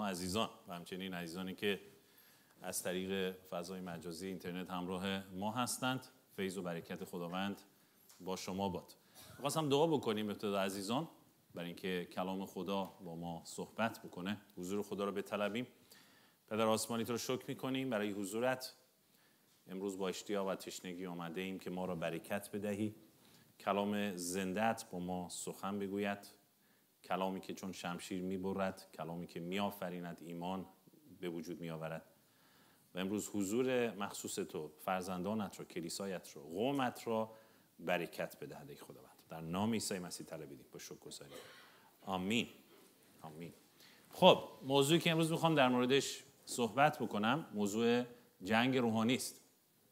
عزیزان و همچنین عزیزانی که از طریق فضای مجازی اینترنت همراه ما هستند. فیض و برکت خداوند با شما باد. می‌خواستم دعا بکنیم ابتدا عزیزان، برای اینکه کلام خدا با ما صحبت بکنه. حضور خدا رو بطلبیم. پدر آسمانی تو رو شکر می‌کنیم برای حضورت. امروز با اشتیاق و تشنگی آمده ایم که ما را برکت بدهی. کلام زنده‌ات با ما سخن بگوید، کلامی که چون شمشیر می‌برد، کلامی که می‌آفریند، ایمان به وجود می‌آورد. و امروز حضور مخصوص تو، فرزندانت رو، کلیسایت رو، قومت رو برکت بدهد ای خداوند. در نام عیسی مسیح طلبیدیم با شکرگزاری. آمین. آمین. خب موضوعی که امروز می‌خوام در موردش صحبت بکنم موضوع جنگ روحانی است.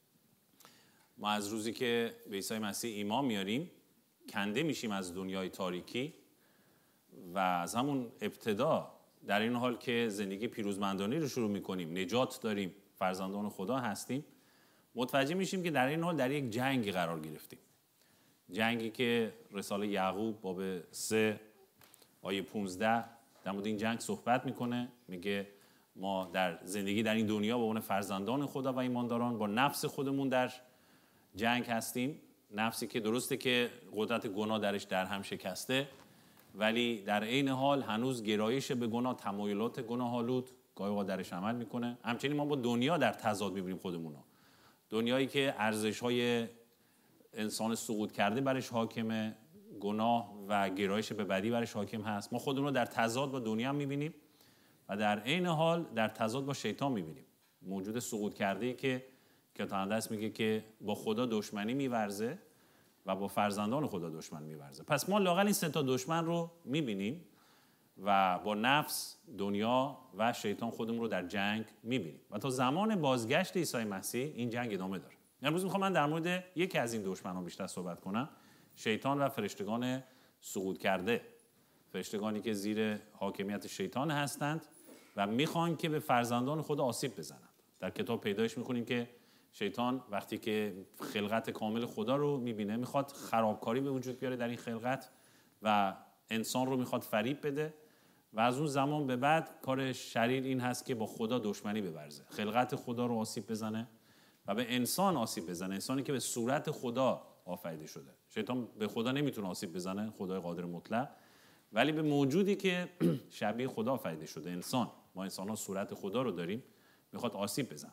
ما از روزی که به عیسی مسیح ایمان میاریم کنده میشیم از دنیای تاریکی و از همون ابتدا در این حال که زندگی پیروزمندانه رو شروع میکنیم، نجات داریم، فرزندان خدا هستیم، متوجه میشیم که در این حال در یک جنگی قرار گرفتیم. جنگی که رساله یعقوب باب 3 آیه 15 در مورد این جنگ صحبت میکنه. میگه ما در زندگی در این دنیا به عنوان فرزندان خدا و ایمانداران با نفس خودمون در جنگ هستیم. نفسی که درسته که قدرت گناه درش در هم شکسته، ولی در عین حال هنوز گرایش به گناه، تمایلات گناه‌آلود گاهی اوقات درش عمل میکنه. همچنین ما با دنیا در تضاد میبینیم خودمون رو. دنیایی که ارزش‌های انسان سقوط کرده برش حاکمه، گناه و گرایش به بدی برش حاکم هست. ما خودمون رو در تضاد با دنیا میبینیم و در عین حال در تضاد با شیطان میبینیم. موجود سقوط کرده‌ای که کتاب‌مقدس میگه که با خدا دشمنی می‌ورزه و با فرزندان خدا دشمن می‌ورزه. پس ما لااقل این سه تا دشمن رو می‌بینیم و با نفس، دنیا و شیطان خودمون رو در جنگ می‌بینیم و تا زمان بازگشت عیسی مسیح این جنگ ادامه داره. امروز می‌خوام من در مورد یکی از این دشمنان بیشتر صحبت کنم، شیطان و فرشتگان سقوط کرده. فرشتگانی که زیر حاکمیت شیطان هستند و می‌خوان که به فرزندان خدا آسیب بزنند. در کتاب پیدایش می‌خونیم که شیطان وقتی که خلقت کامل خدا رو میبینه میخواد خرابکاری به وجود بیاره در این خلقت و انسان رو میخواد فریب بده و از اون زمان به بعد کار شریر این هست که با خدا دشمنی بورزه، خلقت خدا رو آسیب بزنه و به انسان آسیب بزنه، انسانی که به صورت خدا آفریده شده. شیطان به خدا نمیتونه آسیب بزنه، خدای قادر مطلق، ولی به موجودی که شبیه خدا آفریده شده، انسان، ما انسان‌ها صورت خدا رو داریم، میخواد آسیب بزنه.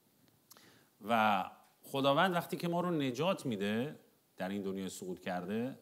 و خداوند وقتی که ما رو نجات میده در این دنیای سقوط کرده،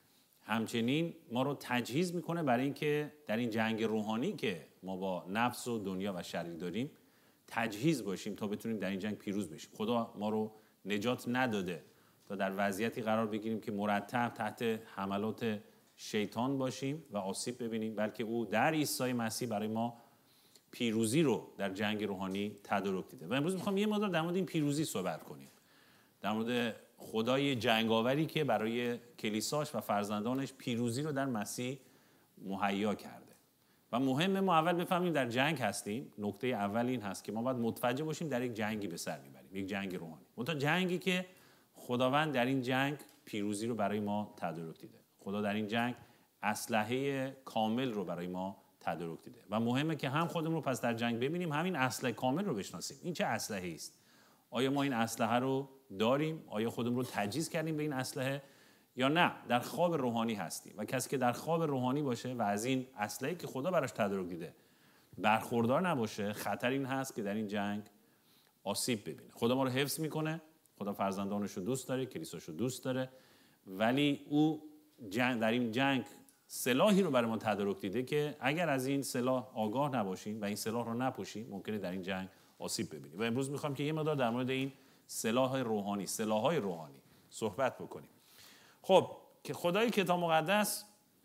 همچنین ما رو تجهیز میکنه برای اینکه در این جنگ روحانی که ما با نفس و دنیا و شریر داریم تجهیز باشیم تا بتونیم در این جنگ پیروز بشیم. خدا ما رو نجات نداده تا در وضعیتی قرار بگیریم که مرتب تحت حملات شیطان باشیم و آسیب ببینیم، بلکه او در عیسی مسیح برای ما پیروزی رو در جنگ روحانی تدارک دیده. و امروز میخوام یه مقدار در مورد این پیروزی صحبت کنیم، در مورد خدای جنگاوری که برای کلیساش و فرزندانش پیروزی رو در مسیح مهیا کرده. و مهمه ما اول بفهمیم در جنگ هستیم. نکته اول این هست که ما باید متوجه باشیم در یک جنگی به سر میبریم، یک جنگ روحانی. منتها جنگی که خداوند در این جنگ پیروزی رو برای ما تدارک دیده. خدا در این جنگ اسلحه کامل رو برای ما تدارک دیده و مهمه که هم خودمون رو پس در جنگ ببینیم، همین اسلحه کامل رو بشناسیم. این چه اسلحه‌ای است؟ آیا ما این اسلحه رو داریم؟ آیا خودمون رو تجهیز کردیم به این اسلحه یا نه؟ در خواب روحانی هستیم و کسی که در خواب روحانی باشه و از این اسلحه‌ای که خدا براش تدارک دیده برخوردار نباشه، خطر این هست که در این جنگ آسیب ببینه. خدا ما رو حفظ میکنه، خدا فرزندانش رو دوست داره، کلیساش رو دوست داره، ولی او در این جنگ سلاحی رو برای ما تدارک دیده که اگر از این سلاح آگاه نباشیم و این سلاح رو نپوشیم ممکنه در این جنگ آسیب ببینیم. و امروز میخوام که یه مقدار در مورد این سلاح‌های روحانی صحبت بکنیم. خب که خدای کتاب مقدس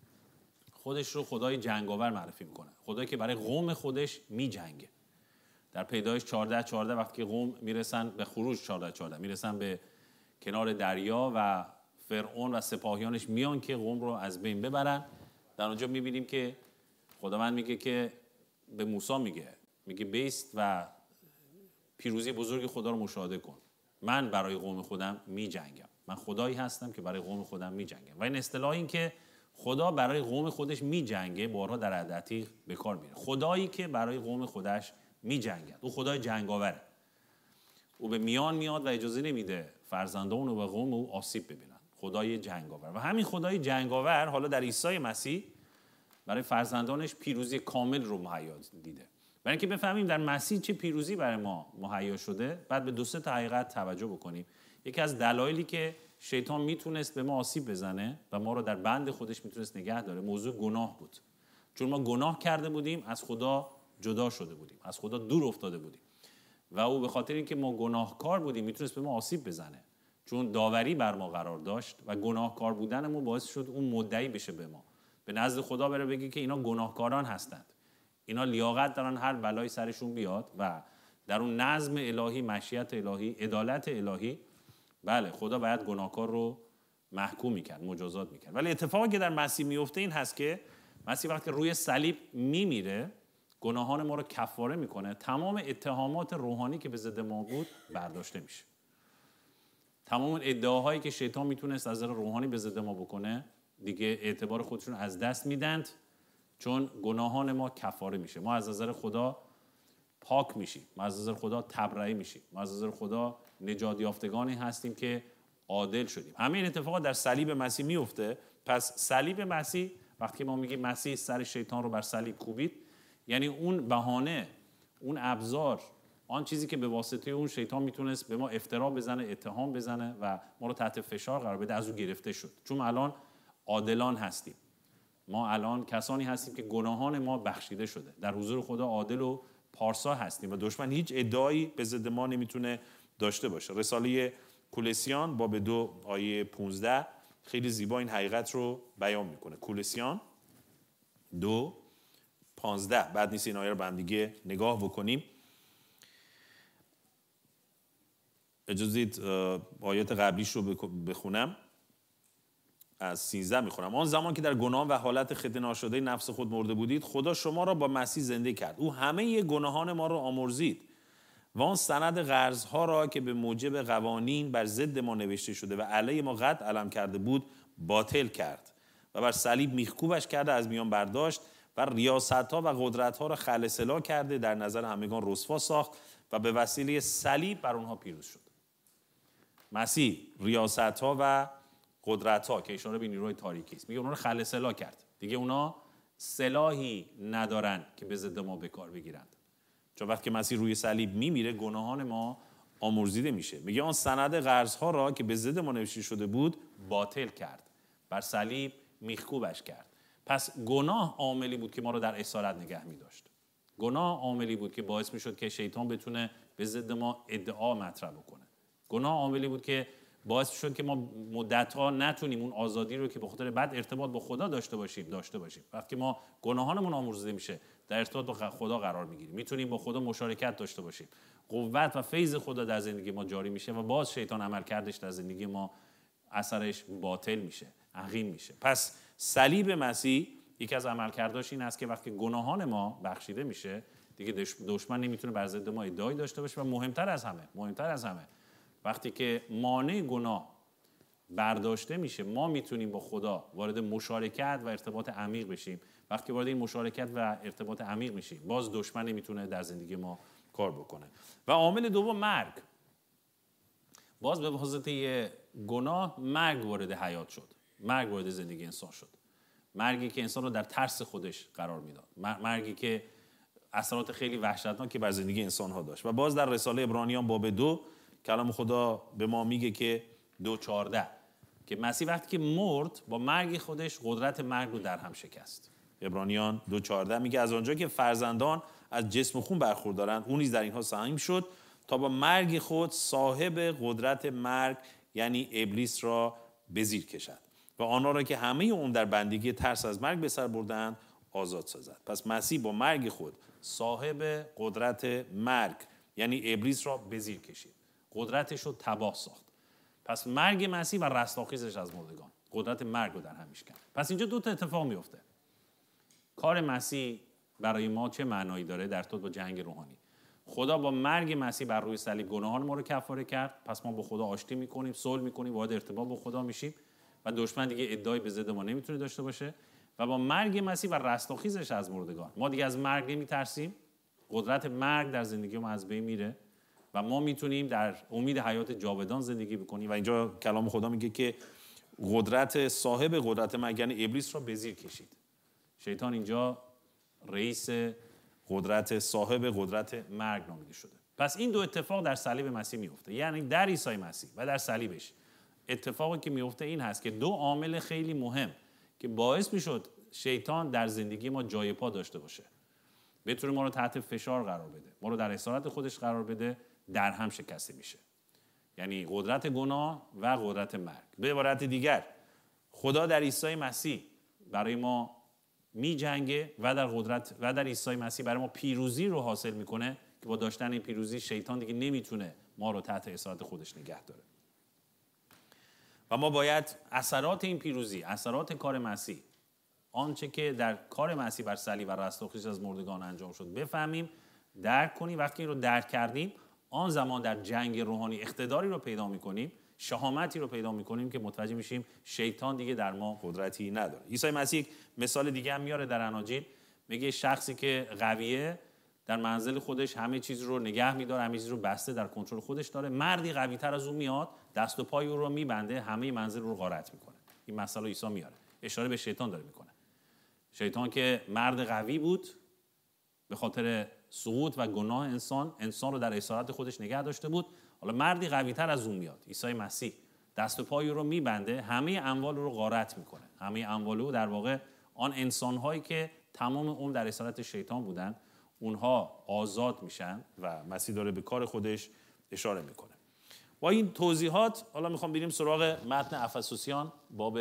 خودش رو خدای جنگاور معرفی میکنه، خدایی که برای قوم خودش میجنگه. در پیدایش 14:14 وقتی که قوم میرسن به خروج 14:14 میرسن به کنار دریا و فرعون و سپاهیانش میان که قوم رو از بین ببرن، در اونجا میبینیم که خداوند میگه که به موسی میگه بیست و پیروزی بزرگ خدا رو مشاهده کن. من برای قوم خودم میجنگم، من خدایی هستم که برای قوم خودم میجنگم. و این اصطلاح این که خدا برای قوم خودش میجنگه، بارها در عهد عتیق به کار میره. خدایی که برای قوم خودش میجنگه، او خدای جنگاوره. او به میان میاد و اجازه نمیده فرزندان و قوم او آسیب ببینن. خدای جنگاور. و همین خدای جنگاور حالا در عیسی مسیح برای فرزندانش پیروزی کامل رو مهیا دیده. برای اینکه بفهمیم در مسیح چه پیروزی برای ما مهیا شده، بعد به دو سه تا حقیقت توجه بکنیم. یکی از دلایلی که شیطان میتونست به ما آسیب بزنه و ما رو در بند خودش میتونست نگه داره، موضوع گناه بود. چون ما گناه کرده بودیم، از خدا جدا شده بودیم، از خدا دور افتاده بودیم. و او به خاطر اینکه ما گناهکار بودیم میتونست به ما آسیب بزنه، چون داوری بر ما قرار داشت و گناهکار بودنمون باعث شد اون مدعی بشه به ما، به نزد خدا بره بگه که اینا گناهکاران هستند، اینا لیاقت دارن هر بلایی سرشون بیاد. و در اون نظم الهی، مشیت الهی، عدالت الهی، بله خدا باید گناهکار رو محکوم میکرد، مجازات میکرد. ولی اتفاقی که در مسیح میفته این هست که مسیح وقتی روی صلیب میمیره، گناهان ما رو کفاره میکنه، تمام اتهامات روحانی که به ضد ما بود برداشته میشه. تمام ادعاهایی که شیطان میتونست از نظر روحانی به ضد ما بکنه دیگه اعتبار خودشون از دست میدند، چون گناهان ما کفاره میشه. ما از نظر خدا پاک میشیم، ما از نظر خدا تبرئه میشیم، ما از نظر خدا نجات یافتگانی هستیم که عادل شدیم. همه این اتفاقات در صلیب مسیح میفته. پس صلیب مسیح، وقتی ما میگیم مسیح سر شیطان رو بر صلیب کوبید، یعنی اون بهانه، اون ابزار، آن چیزی که به واسطه اون شیطان میتونست به ما افترا بزنه، اتهام بزنه و ما رو تحت فشار قرار بده، از اون گرفته شد. چون الان عادلان هستیم، ما الان کسانی هستیم که گناهان ما بخشیده شده، در حضور خدا عادل و پارسا هستیم و دشمن هیچ ادعایی به ضد ما نمیتونه داشته باشه. رساله کولسیان باب 2 آیه 15 خیلی زیبا این حقیقت رو بیان میکنه. کولسیان 2:15. بعد نیست این آیه رو با هم دیگه نگاه بکنیم. اجازه دید آیات قبلیش رو بخونم. از 13 میخونم. آن زمان که در گناه و حالت خطا ناشده نفس خود مرده بودید، خدا شما را با مسیح زنده کرد. او همه گناهان ما را آمرزید و آن سند قرضها را که به موجب قوانین بر ضد ما نوشته شده و علیه ما قطع علم کرده بود باطل کرد و بر صلیب میخکوبش کرده، از میان برداشت و ریاست‌ها و قدرت‌ها را خلسلا کرده، در نظر همگان رسوا ساخت و به وسیله صلیب بر آنها پیروز شد. مسیح ریاست‌ها و قدرت‌ها که اشاره به نیروی تاریکی است، میگه اونها رو خلسلا کرد. دیگه اونا سلاحی ندارن که به ضد ما به کار بگیرند. چون وقتی مسیح روی صلیب میمیره، گناهان ما آمرزیده میشه. میگه آن سند قرضها را که به ضد ما نوشته شده بود باطل کرد، بر صلیب میخکوبش کرد. پس گناه عاملی بود که ما رو در اسارت نگه می‌داشت. گناه عاملی بود که باعث میشد که شیطان بتونه به ضد ما ادعا مطرح بکنه. گناه عاملی بود که باعث شد که ما مدت‌ها نتونیم اون آزادی رو که به خاطر بعد ارتباط با خدا داشته باشیم. وقتی ما گناهانمون آمرزیده میشه، در ارتباط با خدا قرار میگیریم، میتونیم با خدا مشارکت داشته باشیم، قوت و فیض خدا در زندگی ما جاری میشه و باز شیطان عملکردش در زندگی ما اثرش باطل میشه، عقیم میشه. پس صلیب مسیح یکی از عملکرداش این است که وقتی گناهان ما بخشیده میشه، دیگه دشمن نمیتونه بر ضد ما ادعایی داشته باشه و مهمتر از همه وقتی که مانع گناه برداشته میشه، ما میتونیم با خدا وارد مشارکت و ارتباط عمیق بشیم. وقتی وارد این مشارکت و ارتباط عمیق میشیم، باز دشمن نمیتونه در زندگی ما کار بکنه. و عامل دوم مرگ. باز به واسطه گناه مرگ وارد حیات شد، مرگ وارد زندگی انسان شد. مرگی که انسان رو در ترس خودش قرار میداد، مرگی که اثرات خیلی وحشتناکی بر زندگی انسان ها داشت. و باز در رساله عبرانیان باب 2 کلام خدا به ما میگه که 2:14 که مسیح وقتی که مرد با مرگ خودش قدرت مرگ رو در هم شکست. عبرانیان 2:14 میگه از آنجا که فرزندان از جسم و خون برخوردارند، اون نیز در اینها سهیم شد تا با مرگ خود صاحب قدرت مرگ یعنی ابلیس را به زیر کشد و آنها را که همه اون در بندگی ترس از مرگ به سر بردند آزاد سازد. پس مسیح با مرگ خود صاحب قدرت مرگ یعنی ابلیس را به زیر کشید، قدرتش رو تباه ساخت. پس مرگ مسیح و رستاخیزش از مردگان قدرت مرگ رو در هم میشکن. پس اینجا دو تا اتفاق میفته. کار مسیح برای ما چه معنایی داره در ارتباط با جنگ روحانی؟ خدا با مرگ مسیح بر روی صلیب گناهان ما رو کفاره کرد، پس ما با خدا آشتی میکنیم، صلح میکنیم، وارد ارتباط با خدا میشیم. و دشمن دیگه ادعای به ضد ما نمیتونه داشته باشه و با مرگ مسیح و رستاخیزش از مردگان ما دیگه از مرگ نمیترسیم. قدرت مرگ در زندگی ما از بین میره و ما میتونیم در امید حیات جاودان زندگی بکنیم. و اینجا کلام خدا میگه که صاحب قدرت مرگ یعنی ابلیس را به زیر کشید. شیطان اینجا رئیس قدرت، صاحب قدرت مرگ نامیده شده. پس این دو اتفاق در صلیب مسیح میفته، یعنی در عیسی مسیح و در صلیبش. اتفاقی که میفته این هست که دو عامل خیلی مهم که باعث میشد شیطان در زندگی ما جای پا داشته باشه، بتونه ما رو تحت فشار قرار بده، ما رو در اسارت خودش قرار بده، در هم شکسته میشه. یعنی قدرت گناه و قدرت مرگ. به عبارت دیگر خدا در عیسی مسیح برای ما میجنگه و در عیسی مسیح برای ما پیروزی رو حاصل میکنه که با داشتن این پیروزی شیطان دیگه نمیتونه ما رو تحت اسارت خودش نگه داره. و ما باید اثرات این پیروزی، اثرات کار مسیح، آنچه که در کار مسیح بر صلیب و رستاخیز از مردگان انجام شد بفهمیم، درک کنیم. وقتی این رو درک کردیم، آن زمان در جنگ روحانی اقتداری رو پیدا میکنیم، شهامتی رو پیدا میکنیم که متوجه میشیم شیطان دیگه در ما قدرتی نداره. عیسی مسیح مثال دیگه هم میاره در اناجیل، میگه شخصی که قویه در منزل خودش همه چیز رو نگه میداره، همه چیز رو بسته در کنترل خودش داره. مردی قوی تر از اون میاد، دست و پای او رو میبنده، همه منزل رو غارت میکنه. این مثال عیسی میاره، اشاره به شیطان داره میکنه. شیطان که مرد قوی بود، به خاطر سقوط و گناه انسان رو در اسارت خودش نگه داشته بود. حالا مردی قوی تر از اون میاد، عیسی مسیح، دست و پای او رو میبنده، همه اموال رو غارت میکنه. همه اموال او در واقع آن انسان‌هایی که تمام اون در اسارت شیطان بودن، اونها آزاد میشن و مسیح داره به کار خودش اشاره میکنه. با این توضیحات حالا میخوام بریم سراغ متن افسوسیان باب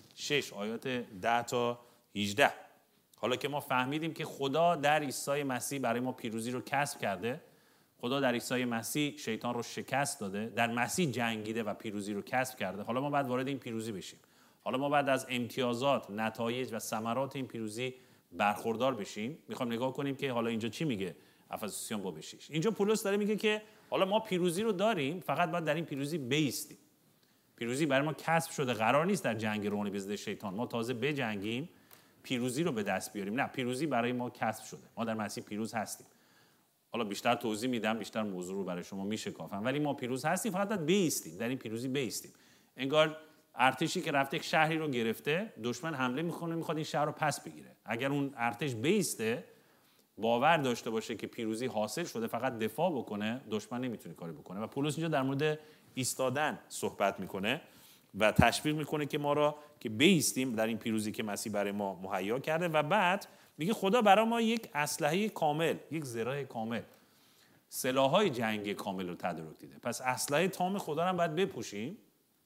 6 آیات 10 تا 18. حالا که ما فهمیدیم که خدا در عیسی مسیح برای ما پیروزی رو کسب کرده، خدا در عیسی مسیح شیطان رو شکست داده، در مسیح جنگیده و پیروزی رو کسب کرده. حالا ما باید وارد این پیروزی بشیم. حالا ما باید از امتیازات، نتایج و ثمرات این پیروزی برخوردار بشیم. میخوام نگاه کنیم که حالا اینجا چی میگه افسوسیان باب 6. اینجا پولس داره میگه که حالا ما پیروزی رو داریم، فقط باید در این پیروزی بایستیم. پیروزی برای ما کسب شده، قرار نیست در جنگ روحانی به ضد شیطان ما تازه بجنگیم پیروزی رو به دست بیاریم. نه، پیروزی برای ما کسب شده، ما در مسیح پیروز هستیم. حالا بیشتر توضیح میدم، بیشتر موضوع رو برای شما میشکافم، ولی ما پیروز هستیم، فقط باید بایستیم، در این پیروزی بایستیم. انگار ارتشی که رفته یک شهری رو گرفته، دشمن حمله میکنه، میخواد این شهر رو پس بگیره. اگر اون ارتش بایسته، باور داشته باشه که پیروزی حاصل شده، فقط دفاع بکنه، دشمن نمیتونه کاری بکنه. و پولس اینجا در مورد ایستادن صحبت میکنه و تشویق میکنه که ما را که بایستیم در این پیروزی که مسیح برای ما مهیا کرده. و بعد میگه خدا برای ما یک اسلحه کامل، یک زره کامل، سلاح‌های جنگی کامل رو تدارک دیده. پس اسلحه تام خدا رو هم باید بپوشیم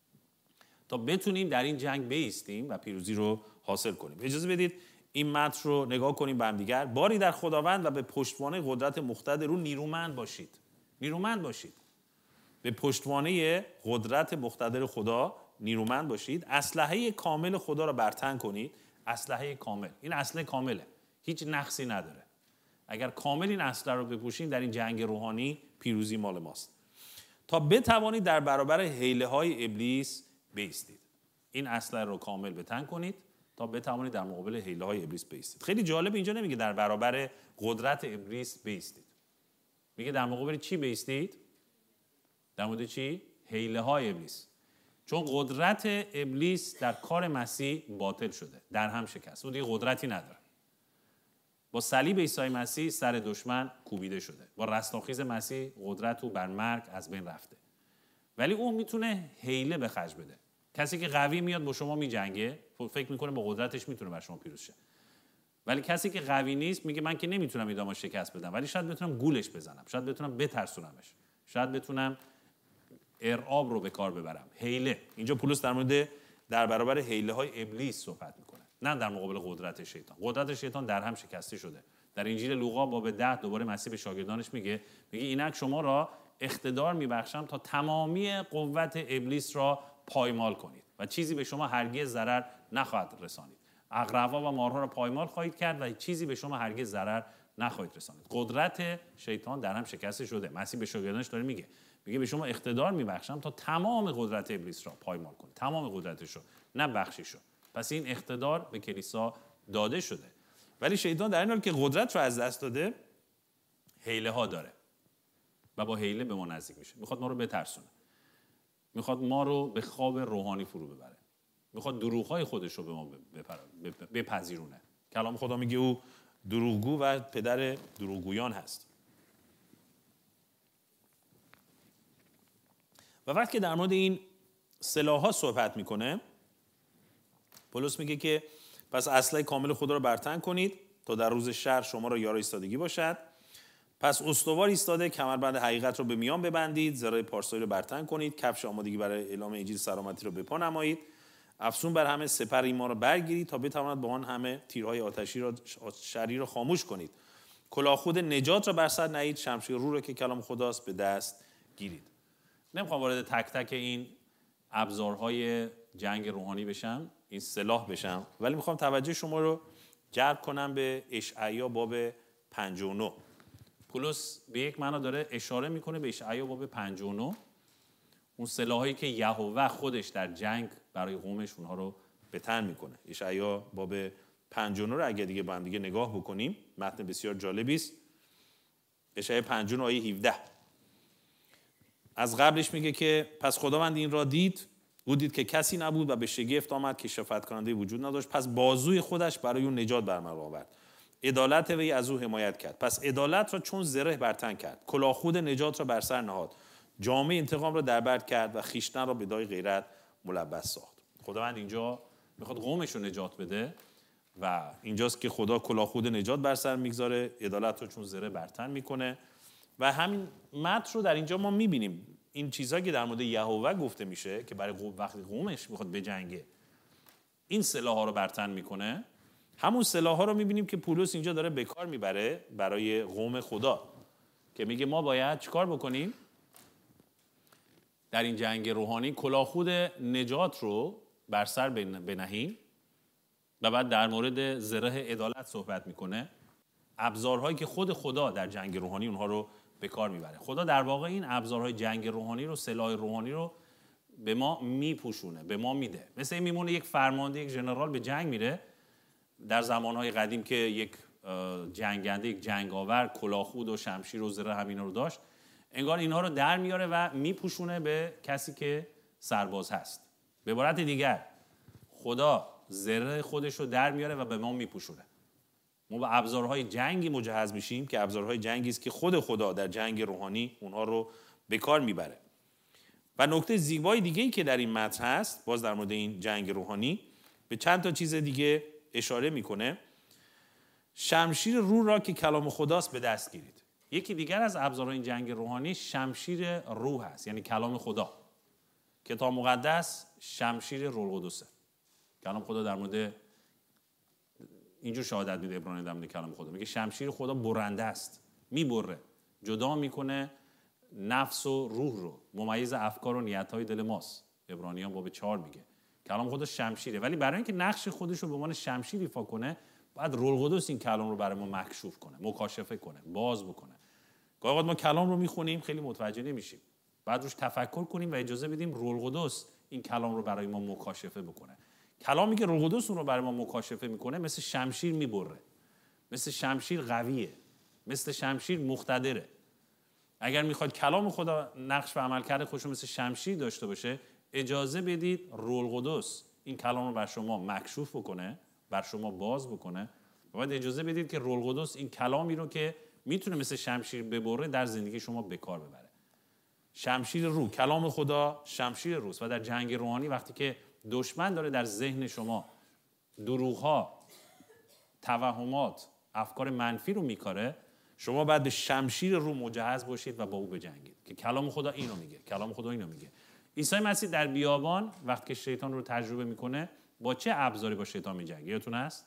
تا بتونیم در این جنگ بایستیم و پیروزی رو حاصل کنیم. اجازه بدید این متن رو نگاه کنیم با هم دیگر. باری در خداوند و به پشتوانه قدرت مقتدر او نیرومند باشید. نیرومند باشید. به پشتوانه قدرت مقتدر خدا نیرومند باشید. اسلحه کامل خدا را برتن کنید. اسلحه کامل. این اسلحه کامله. هیچ نقصی نداره. اگر کامل این اسلحه رو بپوشید، در این جنگ روحانی پیروزی مال ماست. تا بتوانید در برابر حیله‌های ابلیس بایستید. این اسلحه رو کامل بتن کنید تا بتوانید در مقابل حیله‌های ابلیس بایستید. خیلی جالب، اینجا نمیگه در برابر قدرت ابلیس بایستید. میگه در مقابل چی بایستید؟ در مورد چی؟ حیله‌های ابلیس. چون قدرت ابلیس در کار مسیح باطل شده، در هم شکست. اون دیگه قدرتی نداره. با صلیب عیسی مسیح سر دشمن کوبیده شده. با رستاخیز مسیح قدرت او بر مرگ از بین رفته. ولی اون میتونه حیله به خرج بده. کسی که قوی میاد با شما میجنگه، فکر میکنه با قدرتش میتونه بر شما پیروز شه. ولی کسی که قوی نیست میگه من که نمیتونم ایدامو شکست بدم، ولی شاید بتونم گولش بزنم، شاید بتونم بترسونمش، شاید بتونم ارعاب رو به کار ببرم. حیله. اینجا پولس در برابر حیله‌های ابلیس صحبت میکنه، نه در مقابل قدرت شیطان. قدرت شیطان در هم شکسته شده. در انجیل لوقا باب 10 دوباره مسیح به شاگردانش میگه اینک شما را اقتدار میبخشم تا تمامی قوت ابلیس را پایمال کنید و چیزی به شما هرگز ضرر نخواهد رسانید. عقرب‌ها و مارها را پایمال خواهید کرد و چیزی به شما هرگز ضرر نخواهید رسانید. قدرت شیطان در هم شکسته شده. مسیح به شاگردانش داره میگه به شما اقتدار میبخشم تا تمام قدرت ابلیس را پایمال کنید. تمام قدرتش رو، نه بخشیشو. پس این اقتدار به کلیسا داده شده. ولی شیطان در این حال که قدرت رو از دست داده، حیله ها داره و با حیله به ما نزدیک میشه. میخواد ما رو بترسونه، میخواد ما رو به خواب روحانی فرو ببره، میخواد دروغ‌های خودش رو به ما بپذیرونه. کلام خدا میگه او دروغگو و پدر دروغگویان هست. و وقتی که در مورد این سلاح‌ها صحبت میکنه، پولس میگه که پس اسلحه کامل خدا رو برتن کنید تا در روز شر شما را یار ایستادگی باشد. پس استوار ایستاده، کمربند حقیقت رو به میان ببندید، زرای پارسایی رو برتن کنید، کفش آمادگی برای اعلام انجیل سلامتی رو به پا نمایید، افسون بر همه سپر ایمان رو برگیرید تا بتواند با آن همه تیرهای آتشی را شریر را خاموش کنید. کلاه خود نجات را بر سر نهید، شمشیر روح را که کلام خداست به دست گیرید. نمیخوام وارد تک تک این ابزارهای جنگ روحانی بشم، این سلاح بشم، ولی میخوام توجه شما رو جلب کنم به اشعیا باب 59. پولس به یک معنا داره اشاره میکنه به اشعیا باب 59، اون سلاحایی که یهوه خودش در جنگ برای قومش اونها رو به تن میکنه. اشعیا باب 59 رو اگه دیگه با هم دیگه نگاه بکنیم، متن بسیار جالبی است. اشعیا 59 آیه 17 از قبلش میگه که پس خداوند این را دید که کسی نبود و به شگفت آمد که شفاعت کننده وجود نداشت. پس بازوی خودش برای اون نجات برملا آورد، عدالت وی از او حمایت کرد. پس عدالت را چون زره برتن کرد، کلاه خود نجات را بر سر نهاد، جامه انتقام را در بر کرد و خویشتن را به دای غیرت ملبس ساخت. خداوند اینجا میخواد قومش رو نجات بده و اینجاست که خدا کلاه خود نجات بر سر میگذاره، عدالت رو چون زره برتن میکنه و همین متن رو در اینجا ما میبینیم. این چیزا که در مورد یهوه گفته میشه که برای وقتی قومش میخواد بجنگه این سلاح‌ها رو برتن میکنه، همون سلاح‌ها رو میبینیم که پولس اینجا داره به کار میبره برای قوم خدا که میگه ما باید چیکار بکنیم در این جنگ روحانی؟ کلاه خود نجات رو بر سر بنهیم و بعد در مورد زره عدالت صحبت میکنه، ابزارهایی که خود خدا در جنگ روحانی اونها رو به کار میبره. خدا در واقع این ابزارهای جنگ روحانی رو، سلاح روحانی رو به ما میپوشونه، به ما میده. مثل این میمونه یک فرمانده، یک ژنرال به جنگ میره در زمانهای قدیم که یک جنگنده، یک جنگاور کلاهخود و شمشیر و زره همینا رو داشت، انگار اینها رو در میاره و میپوشونه به کسی که سرباز هست. به عبارت دیگر خدا زره خودش رو در میاره و به ما میپوشونه. ما با ابزارهای جنگی مجهز میشیم که ابزارهای جنگی است که خود خدا در جنگ روحانی اونها رو به کار میبره. و نکته زیبای دیگه‌ای که در این متن هست، باز در مورد این جنگ روحانی، به چند تا چیز دیگه اشاره میکنه. شمشیر روح را که کلام خداست به دست گیرید. یکی دیگر از ابزارهای این جنگ روحانی شمشیر روح است، یعنی کلام خدا. کتاب مقدس شمشیر روح القدسه. کلام خدا در مورد اینجور شهادت میده عبرانی در مورد کلام خدا، میگه شمشیر خدا برنده است، میبره، جدا میکنه نفس و روح رو، ممیز افکار و نیت‌های دل ماست. عبرانیان باب 4 میگه کلام خدا شمشیره، ولی برای اینکه نقش خودش رو به عنوان شمشیر ایفا کنه باید روح القدس این کلام رو برای ما مکشوف کنه، مکاشفه کنه، باز بکنه. گاهی اوقات ما کلام رو میخونیم خیلی متوجه نمیشیم، بعد روش تفکر کنیم و اجازه بدیم روح القدس این کلام رو برای ما مکاشفه بکنه. کلامی که روح القدس اون رو برای ما مکاشفه میکنه مثل شمشیر میبره، مثل شمشیر قویه، مثل شمشیر مقتدره. اگر میخواد کلام خدا نقش و عمل کرده خودش رو مثل شمشیر داشته باشه، اجازه بدید روح القدس این کلام رو بر شما مکشوف بکنه، بر شما باز بکنه و بعد اجازه بدید که روح القدس این کلامی رو که میتونه مثل شمشیر ببره در زندگی شما به کار ببره. شمشیر روح، کلام خدا شمشیر روح و در جنگ روحانی وقتی که دشمن داره در ذهن شما دروغ‌ها، توهمات، افکار منفی رو میکاره، شما باید به شمشیر روح مجهز باشید و با او بجنگید که کلام خدا اینو میگه، کلام خدا اینو میگه. عیسی مسیح در بیابان وقتی که شیطان رو تجربه میکنه با چه ابزاری با شیطان میجنگه؟ یادتون هست؟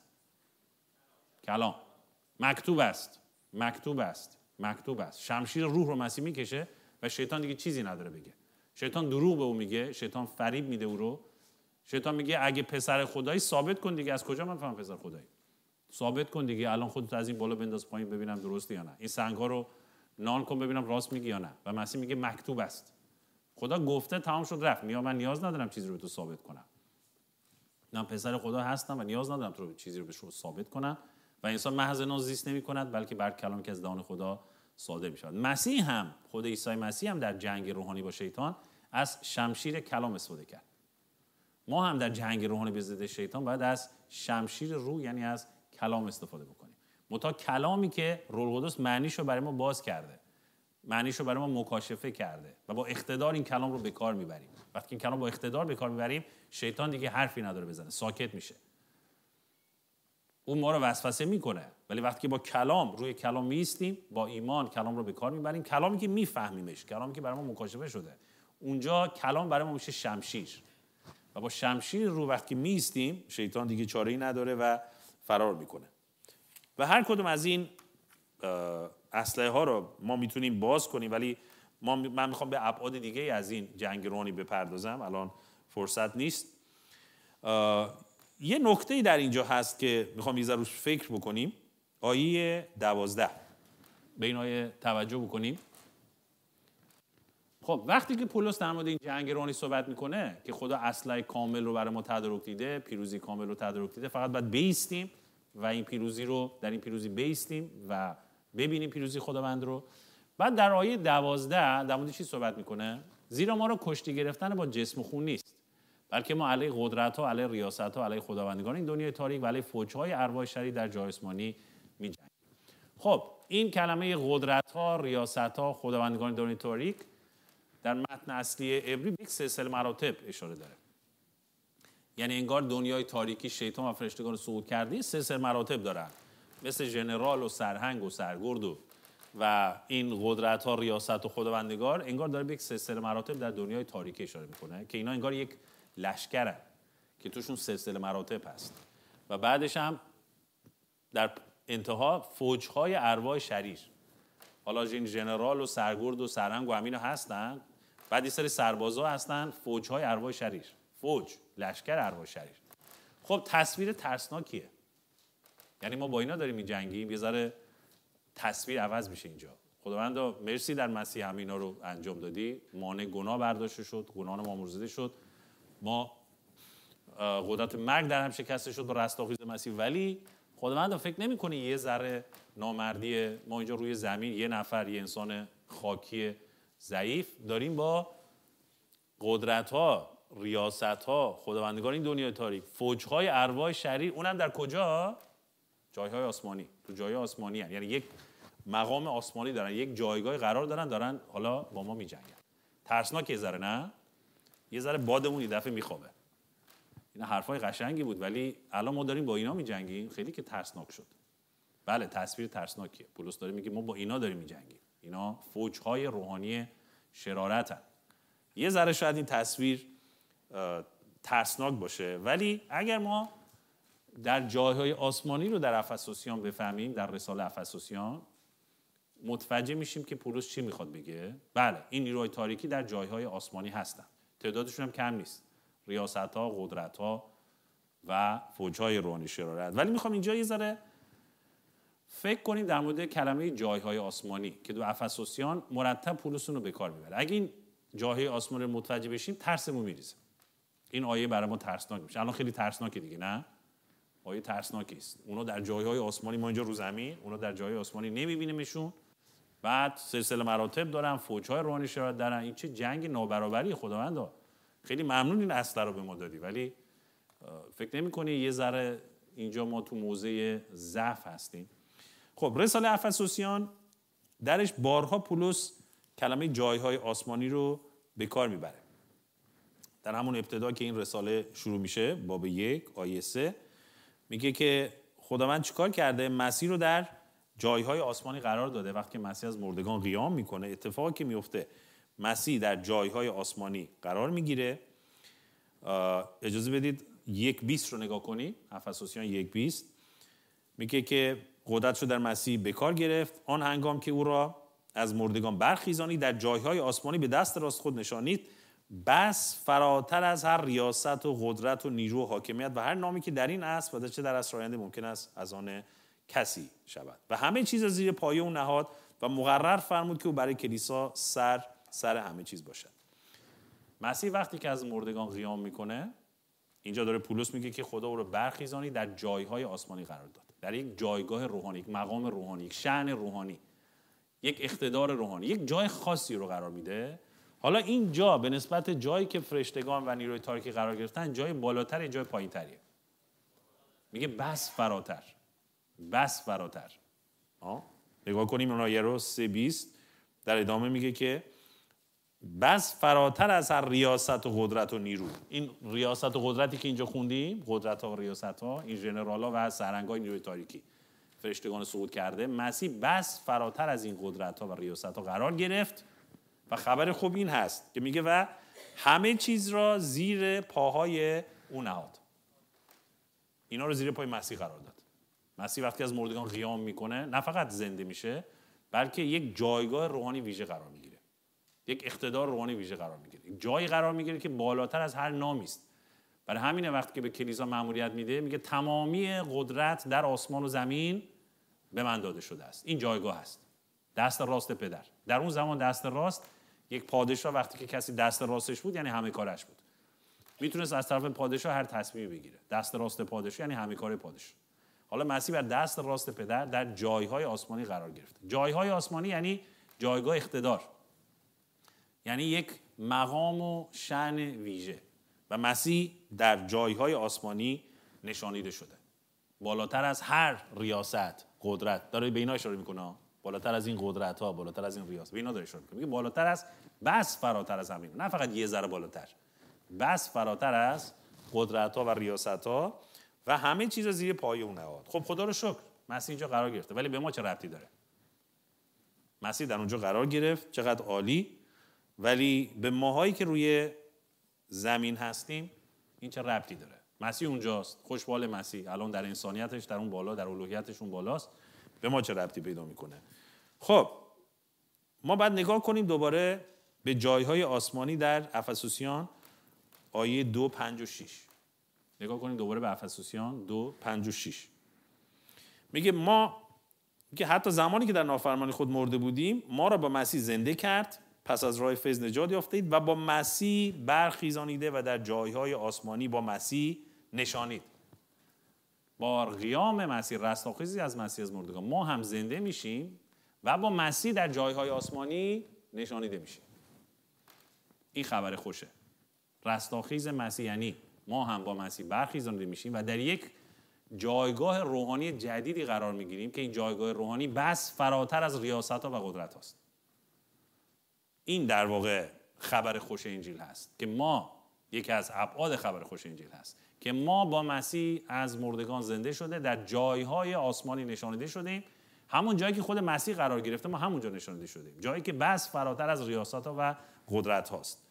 کلام. مکتوب است، مکتوب است، مکتوب است. شمشیر روح رو مسیح میکشه و شیطان دیگه چیزی نداره بگه. شیطان دروغ به او میگه، شیطان فریب میده او رو. شیطان میگه اگه پسر خدایی ثابت کن دیگه. از کجا من فهمم پسر خدایی؟ ثابت کن دیگه، الان خودت از این بالا بنداز پایین ببینم درسته یا نه. این سنگ‌ها رو نان کن ببینم راست میگی یا نه. و مسیح میگه مکتوب است. خدا گفته تمام شد رفت. من نیاز ندارم چیزی رو تو ثابت کنم. من پسر خدا هستم و نیاز ندارم تو چیزی رو به شما ثابت کنم و انسان محض ناز زیست نمی‌کند بلکه بر کلامی که از دهان خدا صادر می‌شود. مسیح هم، خود عیسی مسیح هم در جنگ روحانی با شیطان از شمشیر کلام استفاده کرد. ما هم در جنگ روحانی به ضد شیطان باید از شمشیر روح یعنی از کلام استفاده بکنیم. متا کلامی که روح القدس معنیشو برای ما باز کرده، معنیشو برای ما مکاشفه کرده و با اقتدار این کلام رو به کار میبریم. وقتی این کلام با اقتدار به کار میبریم، شیطان دیگه حرفی نداره بزنه، ساکت میشه. اون ما رو وسوسه میکنه، ولی وقتی که با کلام روی کلام میستیم، با ایمان کلام رو به کار میبریم، کلامی که میفهمیمش، کلامی که برای ما مکاشفه شده، اونجا کلام برای ما میشه شمشیر. و با شمشیر رو وقتی میستیم، شیطان دیگه چاره‌ای نداره و فرار میکنه. و هر کدوم از این اسلحه ها رو ما میتونیم باز کنیم، ولی من میخوام به ابعاد دیگه از این جنگ روحانی بپردازم، الان فرصت نیست. یه نکته‌ای در اینجا هست که میخوام یه ذره روش فکر بکنیم. آیه 12 به این آیه توجه بکنیم. خب وقتی که پولس در مورد این جنگ روحانی صحبت میکنه که خدا اسلحه کامل رو برای ما تدارک دیده، پیروزی کامل رو تدارک دیده، فقط باید بایستیم و این پیروزی رو در این پیروزی بایستیم و ببینیم پیروزی خداوند رو. بعد در آیه 12 در مورد چی صحبت میکنه؟ زیرا ما رو کشتی گرفتن با جسم و خون نیست، بلکه ما علیه قدرت‌ها، علیه ریاست‌ها، علیه خداوندگان این دنیای تاریک و علیه فوج‌های ارواح شریر در جای آسمانی می‌جنگیم. خب این کلمه قدرت‌ها، ریاست‌ها، خداوندگان دنیای تاریک در متن اصلی عبری به یک سلسله مراتب اشاره داره. یعنی انگار دنیای تاریکی شیطان و فرشتگان صعود کرده سلسله مراتب دارن، مثل ژنرال و سرهنگ و سرگرد و این قدرت‌ها، ریاست و خداوندگار، انگار داره به یک سلسله مراتب در دنیای تاریکی اشاره میکنه که اینا انگار یک لشکرن که توشون سلسله مراتب هست و بعدش هم در انتها فوج‌های ارواح شریر. حالا این ژنرال و سرگرد و سرهنگ و همینا هستن، بعد یه سری سربازا هستن، فوج‌های ارواح شریر، فوج، لشکر ارواح شریر. خب تصویر ترسناکیه. یعنی ما با اینا داریم می‌جنگیم، یه ذره تصویر عوض میشه اینجا. خداوندا مرسی در مسیح همینا رو انجام دادی، مانع گناه برداشته شد، گناه ما مرزیده شد، ما قدرت مرگ در هم شکسته شد با رستاخیز مسیح. ولی خداوند فکر نمی‌کنه یه ذره نامردی ما اینجا روی زمین، یه نفر، یه انسان خاکی ضعیف، داریم با قدرت‌ها، ریاست‌ها، خداوندگان این دنیای تاریک، فوج‌های ارواح شریر، اونم در کجا؟ جای‌های آسمانی. تو جای‌های آسمانی هستن. یعنی یک مقام آسمانی دارن، یک جایگاه قرار دارن حالا با ما می‌جنگن. ترسناک یه ذره، نه؟ یه ذره بادمون این دفعه میخوابه. اینا حرفای قشنگی بود، ولی الان ما داریم با اینا می‌جنگیم، خیلی که ترسناک شد. بله تصویر ترسناکیه. پولس داره میگه ما با اینا داریم می‌جنگیم. اینا فوج‌های روحانی شرارتن. یه ذره شاید این تصویر ترسناک باشه، ولی اگر ما در جای‌های آسمانی رو در افسوسیان بفهمیم، در رساله افسوسیان متوجه میشیم که پولس چی میخواد بگه. بله این نیروهای تاریکی در جای‌های آسمانی هستن، تعدادشون هم کم نیست، ریاست‌ها، قدرت‌ها و فوج‌های روحانی شرارت. ولی میخوام اینجا یه ذره فکر کنیم در مورد کلمه جای‌های آسمانی که دو افسوسیان مرتب پولس رو به کار میبره. اگه این جای‌های آسمانی رو متوجه بشیم ترسمون میریزه. این آیه برای ما ترسناک میشه. الان خیلی ترسناکه دیگه، نه؟ آیه ترسناکی است. اونا در جای‌های آسمانی، ما اینجا رو زمین، اونا در جای‌های آسمانی نمی‌بینیمشون. بعد سلسله مراتب دارن، فوج‌های روحانی شرارت دارن. این چه جنگ نابرابری خداوندا. خیلی ممنون این اسلحه رو به ما دادی، ولی فکر نمی‌کنی یه ذره اینجا ما تو موضع ضعف هستیم؟ خب رساله افسوسیان درش بارها پولس کلمه جای‌های آسمانی رو به کار میبره. در همون ابتدا که این رساله شروع میشه، باب 1 آیه 3 میگه که خداوند چیکار کرده؟ مسیح رو در جای‌های آسمانی قرار داده. وقتی مسیح از مردگان قیام میکنه، اتفاقی که میفته مسیح در جای‌های آسمانی قرار میگیره. اجازه بدید 1:20 رو نگاه کنید. افسوسیان 1:20 میگه که قدرتشو در مسیح به کار گرفت، آن هنگام که او را از مردگان برخیزانی، در جای‌های آسمانی به دست راست خود نشانید، بس فراتر از هر ریاست و قدرت و نیرو و حاکمیت و هر نامی که در این عصر و چه در عصر آینده ممکن است از آن کسی شود و همه چیز زیر پایه او نهاد و مقرر فرمود که او برای کلیسا سر همه چیز باشد. مسیح وقتی که از مردگان قیام میکنه، اینجا داره پولس میگه که خدا او رو برخیزانی در جایهای آسمانی قرار داد، در یک جایگاه روحانی، یک مقام روحانی، یک شأن روحانی، یک اقتدار روحانی، یک جای خاصی رو قرار میده. حالا این جا به نسبت جایی که فرشتگان و نیروی تاریکی قرار گرفتن جای بالاتر، جای پایین‌تریه. میگه بس فراتر، بس فراتر. نگاه کنیم اونها یه روز 3:20 در ادامه میگه که بس فراتر از هر ریاست و قدرت و نیرو. این ریاست و قدرتی که اینجا خوندیم، قدرت ها و ریاست ها، این ژنرال ها و سرهنگ های نیروی تاریکی، فرشتگان صعود کرده، مسیح بس فراتر از این قدرت ها و ریاست ها قرار گرفت. و خبر خوب این هست که میگه و همه چیز را زیر پاهای او نهاد. اینا رو زیر پای مسیح قرار داد. مسیح وقتی از مردگان قیام میکنه نه فقط زنده میشه، بلکه یک جایگاه روحانی ویژه قرار میگیره، یک اقتدار روحانی ویژه قرار میگیره، یک جایی قرار میگیره که بالاتر از هر نامی است. برای همین وقتی که به کلیسا مأموریت میده میگه تمامی قدرت در آسمان و زمین به من داده شده است. این جایگاه است، دست راست پدر. در اون زمان دست راست یک پادشاه، وقتی که کسی دست راستش بود یعنی همه کارش بود، میتونست از طرف پادشاه هر تصمیمی بگیره. دست راست پادشاه یعنی همه کار پادشاه. حالا مسیح بر دست راست پدر در جایهای آسمانی قرار گرفت. جایهای آسمانی یعنی جایگاه اقتدار، یعنی یک مقام و شأن ویژه. و مسیح در جایهای آسمانی نشانیده شده، بالاتر از هر ریاست، قدرت. داره به اینا اشاره میکنه، بالاتر از این قدرت ها، بالاتر از این ریاست، به اینا داره اشاره میکنه. میگه بالاتر از، بس فراتر از همین، نه فقط یه ذره بالاتر، بس فراتر از قدرت ها و ریاست ها و همه چیز رو زیر پای اون نهاد. خب خدا رو شکر مسیح اینجا قرار گرفته، ولی به ما چه ربطی داره؟ مسیح در اونجا قرار گرفت، چقدر عالی، ولی به ماهایی که روی زمین هستیم این چه ربطی داره؟ مسیح اونجاست، خوشبال مسیح الان در انسانیتش، در اون بالا، در الوهیتش اون بالاست، به ما چه ربطی پیدا میکنه؟ خب ما بعد نگاه کنیم دوباره به جایهای آسمانی در افسوسیان آیه 2، 5 و 6. نگاه کنیم دوباره به افسوسیان 2، 5 و 6. میگه ما که حتی زمانی که در نافرمانی خود مرده بودیم ما را با مسیح زنده کرد، پس از راه فیض نجات یافتید و با مسیح برخیزانیده و در جایهای آسمانی با مسیح نشانید. با قیام مسیح، رستاخیزی از مسیح از مردگان، ما هم زنده میشیم و با مسیح در جایهای آسمانی نشانیده میشیم. این خبر خوشه. رستاخیز مسیح یعنی ما هم با مسیح برخیزانیده میشیم و در یک جایگاه روحانی جدیدی قرار میگیریم که این جایگاه روحانی بس فراتر از ریاست ها و قدرت هاست. این در واقع خبر خوش انجیل هست که ما، یکی از ابعاد خبر خوش انجیل هست که ما با مسیح از مردگان زنده شده در جایهای آسمانی نشانیده شدیم. همون جایی که خود مسیح قرار گرفته ما همونجا نشانیده شدیم، جایی که بس فراتر از ریاست ها و قدرت هاست.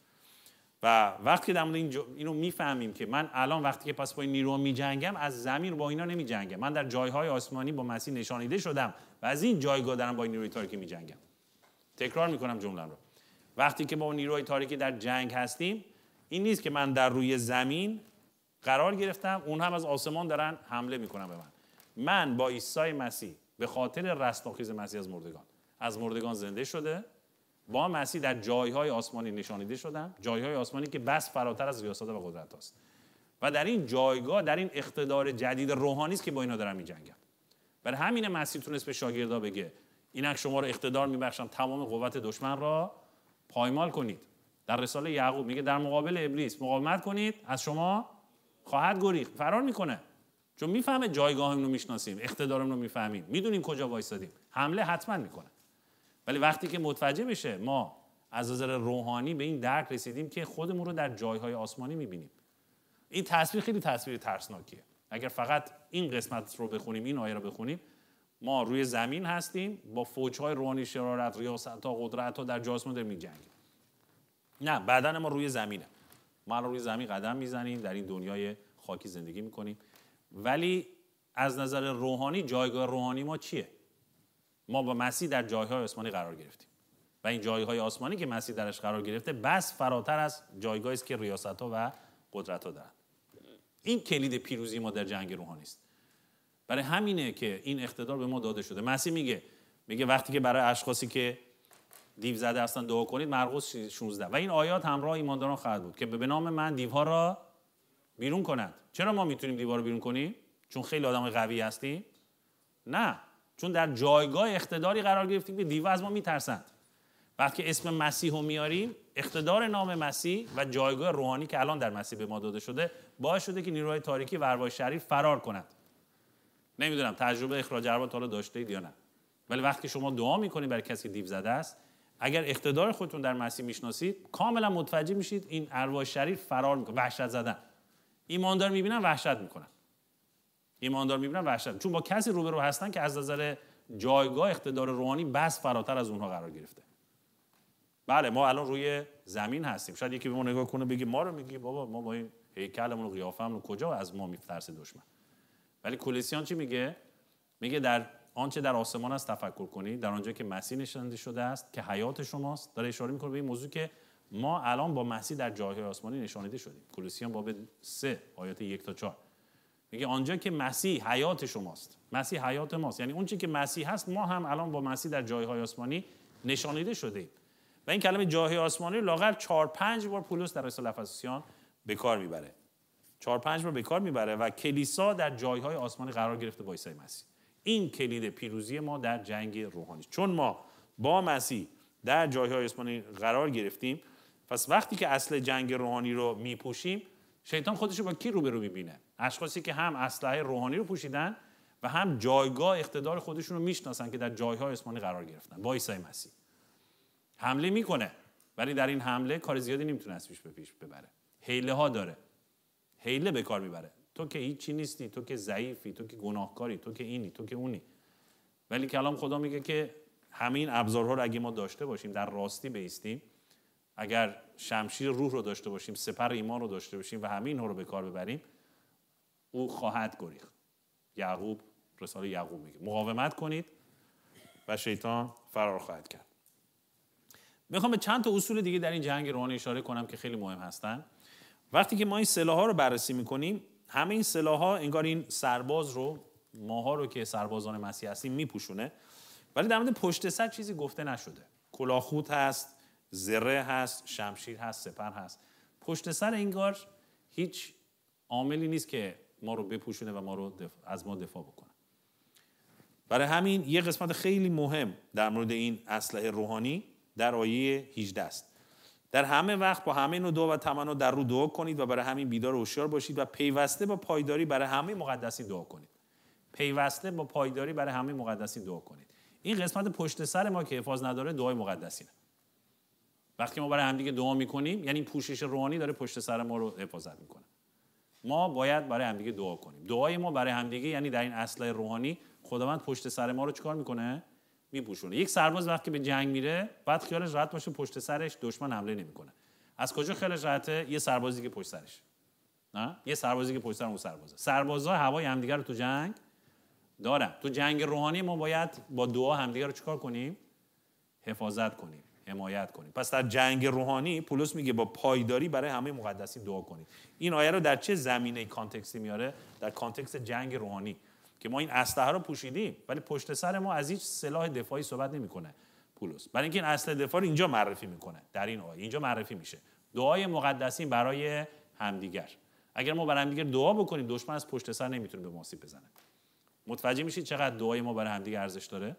و وقتی در مورد اینو میفهمیم که من الان وقتی که پس با این نیروها میجنگم از زمین با اینا نمیجنگم، من در جایهای آسمانی با مسیح نشانیده شدم و از این جایگاه دارم با این نیروی تاریکی میجنگم. تکرار میکنم جمله‌ام رو. وقتی که با نیروهای تاریکی در جنگ هستیم، این نیست که من در روی زمین قرار گرفتم اون هم از آسمان دارن حمله میکنن به من با عیسی مسیح به خاطر رستاخیز مسیح از مردگان زنده شده، با مسیح در جایهای آسمانی نشانیده شدم، جایهای آسمانی که بس فراتر از ریاست و قدرت هاست و در این جایگاه، در این اقتدار جدید روحانی است که با اینا دارم میجنگم. برای همین مسیح تونست به شاگردا بگه اینک شما رو اقتدار میبخشم تمام قوت دشمن را پایمال کنید. در رساله یعقوب میگه در مقابل ابلیس مقاومت کنید از شما خواهد گریخت. فرار میکنه چون میفهمه جایگاهمون رو میشناسیم، اقتدارمون رو میفهمیم، میدونیم کجا وایسادیم، حمله حتما میکنه. ولی وقتی که متوجه بشه ما از نظر روحانی به این درک رسیدیم که خودمون رو در جایهای آسمانی میبینیم. این تصویر خیلی تصویر ترسناکیه. اگر فقط این قسمت رو بخونیم، این آیه رو بخونیم، ما روی زمین هستیم با فوج‌های روحانی، شرارت، ریاست‌ها، قدرت‌ها در جای آسمان داریم می‌جنگیم. نه، بدن ما روی زمینه. ما روی زمین قدم میزنیم، در این دنیای خاکی زندگی می‌کنیم. ولی از نظر روحانی جایگاه روحانی ما چیه؟ ما با مسیح در جایهای آسمانی قرار گرفتیم. و این جایهای آسمانی که مسیح درش قرار گرفته بس فراتر از جایگاهی است که ریاست‌ها و قدرت‌ها دارن. این کلید پیروزی ما در جنگ روحانی است. برای همینه که این اقتدار به ما داده شده. مسیح میگه وقتی که برای اشخاصی که دیو زده هستن دعا کنید، مرقس 16. و این آیات همراه ایمانداران خواهد بود که به نام من دیوها را بیرون کنند. چرا ما میتونیم دیوار رو بیرون کنیم؟ چون خیلی آدم قوی هستیم؟ نه، چون در جایگاه اقتداری قرار گرفتیم که دیوها از ما میترسند. وقتی اسم مسیح رو میاریم، اقتدار نام مسیح و جایگاه روحانی که الان در مسیح به ما داده شده باعث شده که نیروهای تاریکی و ارواح شریر فرار کنند. نمیدونم تجربه اخراج ارواح تا حالا داشتید یا نه، ولی وقتی شما دعا میکنید برای کسی که دیو زده است، اگر اقتدار خودتون در مسیح میشناسید، کاملا متوجه میشید این ارواح شریر فرار میکنه. وحشت زدن. ایماندار میبینن وحشت میکنن. ایماندار میبینن وحشت، چون با کسی روبرو هستن که از نظر جایگاه اقتدار روحانی بس فراتر از اونها قرار گرفته. بله ما الان روی زمین هستیم. شاید یکی به ما نگاه کنه بگه ما رو میگی بابا، ما با این هیکلمون و قیافمون کجا از ما میترسه دشمن. ولی کولوسیان چی میگه؟ میگه در آنچه در آسمان است تفکر کنید، در آنجا که مسیح نشانده شده است که حیات شماست. داره اشاره میکنه به این موضوع که ما الان با مسیح در جایهای آسمانی نشانیده شدیم. کولوسیان باب 3 آیات 1 تا 4 میگه آنجا که مسیح حیات شماست. مسیح حیات ماست، یعنی اون چیزی که مسیح هست ما هم الان با مسیح در جایهای آسمانی نشانیده شدیم. و این کلمه جایهای آسمانی لااقل 4-5 بار پولس در رساله افسوسیان به کار میبره. 4-5 بار به کار میبره و کلیسا در جایهای آسمانی قرار گرفته با عیسی مسیح. این کلید پیروزی ما در جنگ روحانی. چون ما با مسیح در جایهای آسمانی قرار گرفتیم، پس وقتی که اصل جنگ روحانی رو میپوشیم، شیطان خودش رو با کی روبرو میبینه؟ اشخاصی که هم اسلحه روحانی رو پوشیدن و هم جایگاه اقتدار خودشون رو میشناسن که در جایهای آسمانی قرار گرفتن با عیسی مسیح. حمله میکنه، ولی در این حمله کار زیادی نمیتونه از پیش ببره. حیله ها داره. حیله به کار میبره. تو که هیچی نیستی، تو که ضعیفی، تو که گناهکاری، تو که اینی، تو که اونی. ولی کلام خدا میگه که همین ابزارها رو اگه ما داشته باشیم، در راستی بایستیم، اگر شمشیر روح رو داشته باشیم، سپر ایمان رو داشته باشیم و همین ها رو به کار ببریم، او خواهد گریخت. یعقوب، رساله یعقوب میگه مقاومت کنید و شیطان فرار خواهد کرد. میخوام به چند تا اصول دیگه در این جنگ روحانی اشاره کنم که خیلی مهم هستن. وقتی که ما این سلاح‌ها رو بررسی میکنیم، همه این سلاح‌ها انگار این سرباز رو، ماها رو که سربازان مسیح هستیم میپوشونه، ولی در مورد پشت سر چیزی گفته نشده. کلاهخود هست، زره هست، شمشیر هست، سپر هست. پشت سر انگار هیچ عاملی نیست که ما رو بپوشونه و ما رو از ما دفاع بکنه. برای همین یه قسمت خیلی مهم در مورد این اسلحه روحانی در آیه 18 است. در همه وقت با همه نوع دعا و تمنا در رو دعا کنید و برای همین بیدار و هوشیار باشید و پیوسته با پایداری برای همه مقدسین دعا کنید. پیوسته با پایداری برای همه مقدسین دعا کنید. این قسمت پشت سر ما که حفاظ نداره دعای مقدسینه. وقتی ما برای همدیگه دعا میکنیم، یعنی پوشش روحانی داره پشت سر ما رو حفاظت میکنه. ما باید برای همدیگه دعا کنیم. دعای ما برای همدیگه یعنی در این اسلحه روحانی خداوند پشت سر ما رو چیکار میکنه؟ میپوشونه. یک سرباز وقتی به جنگ میره، بعد خیالش راحت باشه پشت سرش دشمن حمله نمیکنه. از کجا خیالش راحته؟ یه سربازی که پشت سرش. نه؟ یه سربازی که پشت سر اون سربازه. سربازا هوای همدیگه رو تو جنگ دارن. تو جنگ روحانی ما باید با دعا همدیگه رو چیکار کنیم؟ حفاظت کنیم، حمایت کنیم. پس در جنگ روحانی پولس میگه با پایداری برای همه مقدسین دعا کنید. این آیه رو در چه زمینه کانتکستی میاره؟ در کانتکست جنگ روحانی که ما این اسلحه رو پوشیدیم ولی پشت سر ما از هیچ سلاح دفاعی صحبت نمیکنه پولس. برای اینکه این اسلحه دفاعی رو اینجا معرفی میکنه. در این آیه اینجا معرفی میشه. دعای مقدسین برای همدیگر. اگر ما برای همدیگر دعا بکنیم، دشمن از پشت سر نمیتونه به ما آسیب بزنه. متوجه میشید چقدر دعای ما برای همدیگر ارزش داره؟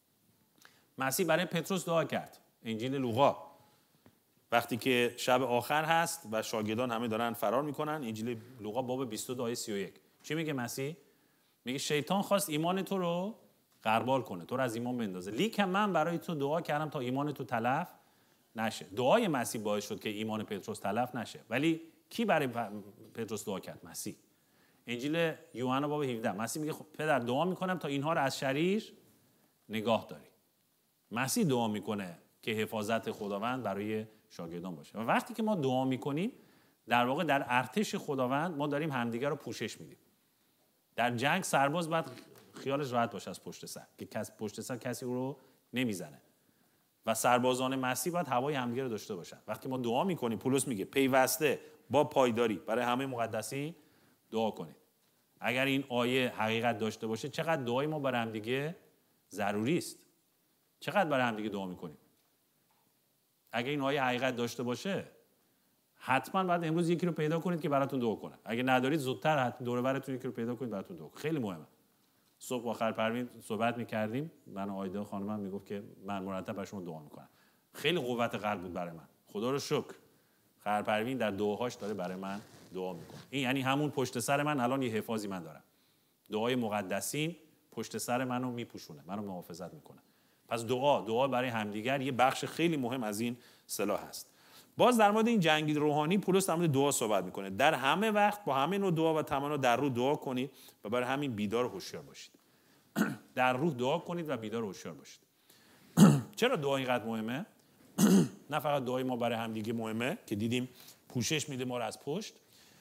مسیح برای پتروس دعا کرد. انجیل لوقا وقتی که شب آخر هست و شاگردان همه دارن فرار میکنن، انجیل لوقا باب 22 آیه 31. چی میگه مسیح؟ میگه شیطان خواست ایمان تو رو غربال کنه، تو رو از ایمان بندازه، لیکن من برای تو دعا کردم تا ایمان تو تلف نشه. دعای مسیح باعث شد که ایمان پتروس تلف نشه. ولی کی برای پتروس دعا کرد؟ مسیح. انجیل یوحنا باب 17 مسیح میگه پدر دعا میکنم تا اینها رو از شریر نگاه داری. مسیح دعا میکنه که حفاظت خداوند برای شاگردان باشه. و وقتی که ما دعا میکنیم، در واقع در ارتش خداوند ما داریم همدیگر رو پوشش میدیم. در جنگ سرباز باید خیالش راحت باشه از پشت سر که پشت سر کسی او رو نمیزنه و سربازان مسیح باید هوای همدیگه رو داشته باشن. وقتی ما دعا میکنیم، پولس میگه پیوسته با پایداری برای همه مقدسین دعا کنید. اگر این آیه حقیقت داشته باشه، چقدر دعای ما برای همدیگه ضروری است. چقدر برای همدیگه دعا میکنیم. اگر این آیه حقیقت داشته باشه، حتما باید امروز یکی رو پیدا کنید که براتون دعا کنه. اگه ندارید زودتر دور و براتون یکی رو پیدا کنید براتون دعا کنه. خیلی مهمه. صبح با آخر پروین صحبت می‌کردیم، من و آیدا خانمم میگفت که من مرتب برای شما دعا می‌کنم. خیلی قوت قلب بود برای من. خدا رو شکر. خر پروین در دعاهاش داره برای من دعا می‌کنه. این یعنی همون پشت سر من الان یه حفاظی من دارم. دعای مقدسین پشت سر منو میپوشونه، منو محافظت میکنه. پس دعا برای همدیگر یه بخش خیلی مهم از این سلاح هست. باز در مورد این جنگ روحانی پولس در مورد دعا صحبت میکنه. در همه وقت با همه نوع دعا و تمنا در روح دعا کنید و برای همین بیدار و هوشیار باشید. در روح دعا کنید و بیدار و هوشیار باشید. چرا دعا اینقدر مهمه؟ نه فقط دعای ما برای همدیگه مهمه که دیدیم پوشش میده ما رو از پشت.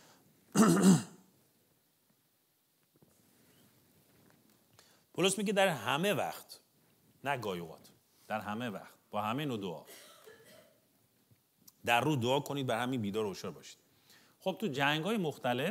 پولس میگه در همه وقت، نه گاهی اوقات، در همه وقت با همه نوع دعا در روح دعا کنید، بر همین بیدار و هوشیار باشید. خب تو جنگ‌های مختلف